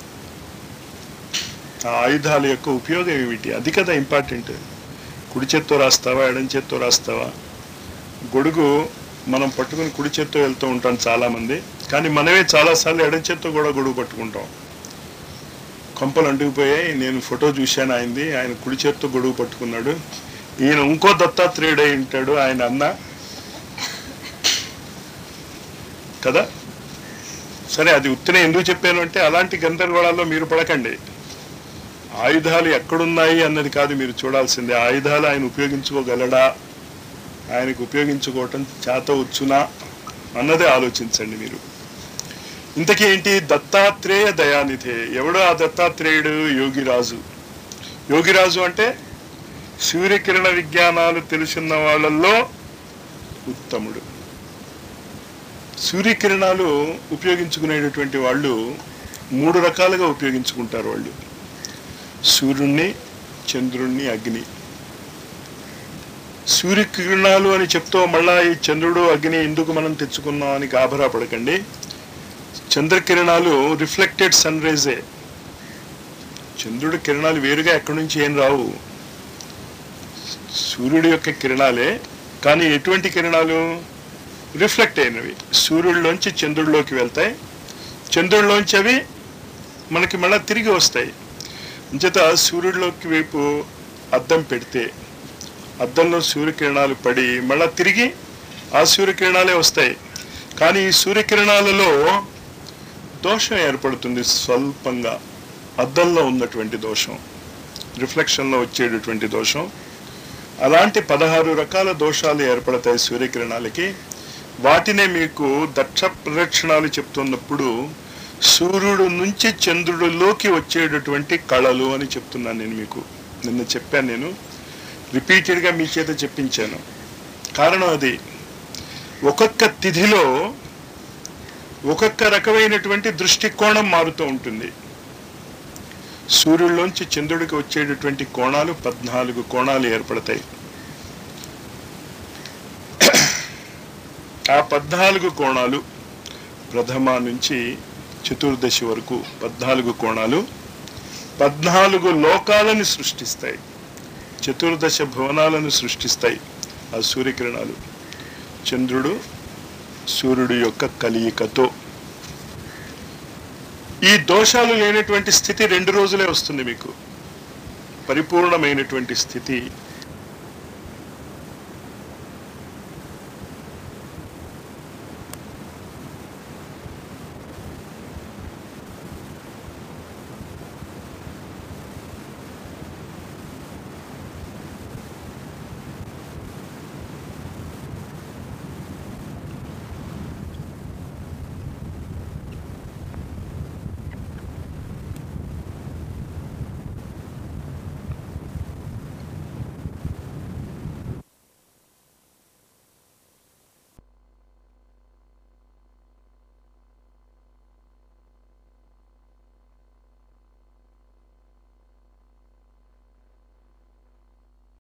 ఆ ఆయుధాల యొక్క ఉపయోగం ఏమిటి? అది కదా ఇంపార్టెంట్. కుడి చేత్తో రాస్తావా ఎడం చేత్తో రాస్తావా? గొడుగు మనం పట్టుకుని కుడి చేత్తో వెళ్తూ ఉంటాం చాలామంది, కానీ మనమే చాలాసార్లు ఎడం చేత్తో కూడా గొడుగు పట్టుకుంటాం. కొంపలు అంటుకుపోయాయి. నేను ఫోటో చూశాను ఆయనది. ఆయన కుడి చేత్తో గొడుగు పట్టుకున్నాడు. ఈయన ఇంకో దత్తాత్రేయుడై ఉంటాడు, ఆయన అన్న కదా. సరే, అది ఉత్తినే ఎందుకు చెప్పాను అంటే అలాంటి గందరగోళాల్లో మీరు పడకండి. ఆయుధాలు ఎక్కడున్నాయి అన్నది కాదు మీరు చూడాల్సిందే. ఆయుధాలు ఆయన ఉపయోగించుకోగలడా, ఆయనకు ఉపయోగించుకోవటం చేత వచ్చునా అన్నదే ఆలోచించండి మీరు. ఇంతకీ ఏంటి? దత్తాత్రేయ దయానిధే. ఎవడో ఆ దత్తాత్రేయుడు? యోగిరాజు. యోగిరాజు అంటే సూర్యకిరణ విజ్ఞానాలు తెలుసున్న వాళ్ళల్లో ఉత్తముడు. సూర్యకిరణాలు ఉపయోగించుకునేటటువంటి వాళ్ళు 3 రకాలుగా ఉపయోగించుకుంటారు. వాళ్ళు సూర్యుణ్ణి, చంద్రుణ్ణి అగ్ని. సూర్యకిరణాలు అని చెప్తూ మళ్ళా ఈ చంద్రుడు అగ్ని ఎందుకు మనం తెచ్చుకున్నాం అని గాభరా పడకండి. చంద్రకిరణాలు రిఫ్లెక్టెడ్ సన్ రేజే. చంద్రుడి కిరణాలు వేరుగా ఎక్కడి నుంచి ఏం రావు, సూర్యుడి యొక్క కిరణాలే. కానీ ఎటువంటి కిరణాలు? రిఫ్లెక్ట్ అయినవి. సూర్యుడిలోంచి చంద్రుడిలోకి వెళ్తాయి, చంద్రుడిలోంచి అవి మనకి మళ్ళీ తిరిగి వస్తాయి. అంచేత సూర్యుడిలోకి వైపు అద్దం పెడితే అద్దంలో సూర్యకిరణాలు పడి మళ్ళా తిరిగి ఆ సూర్యకిరణాలే వస్తాయి. కానీ ఈ సూర్యకిరణాలలో దోషం ఏర్పడుతుంది స్వల్పంగా. అద్దంలో ఉన్నటువంటి దోషం, రిఫ్లెక్షన్లో వచ్చేటటువంటి దోషం. అలాంటి 16 రకాల దోషాలు ఏర్పడతాయి సూర్యకిరణాలకి. వాటినే మీకు దక్ష ప్రదక్షిణాలు చెప్తున్నప్పుడు సూర్యుడు నుంచి చంద్రుడిలోకి వచ్చేటటువంటి కళలు అని చెప్తున్నాను నేను మీకు. నిన్న చెప్పాను, నేను రిపీటెడ్గా మీ చేత చెప్పించాను. కారణం అది, ఒక్కొక్క తిథిలో ఒక్కొక్క రకమైనటువంటి దృష్టికోణం మారుతూ ఉంటుంది. సూర్యుడిలోంచి చంద్రుడికి వచ్చేటటువంటి కోణాలు 14 కోణాలు ఏర్పడతాయి. ఆ 14 కోణాలు ప్రథమ నుంచి చతుర్దశి వరకు 14 కోణాలు 14 లోకాలను సృష్టిస్తాయి, చతుర్దశ భువనాలను సృష్టిస్తాయి. ఆ సూర్యకిరణాలు చంద్రుడు సూర్యుడు యొక్క కలయికతో. ఈ దోషాలు లేనటువంటి స్థితి 2 రోజులే వస్తుంది మీకు. పరిపూర్ణమైనటువంటి స్థితి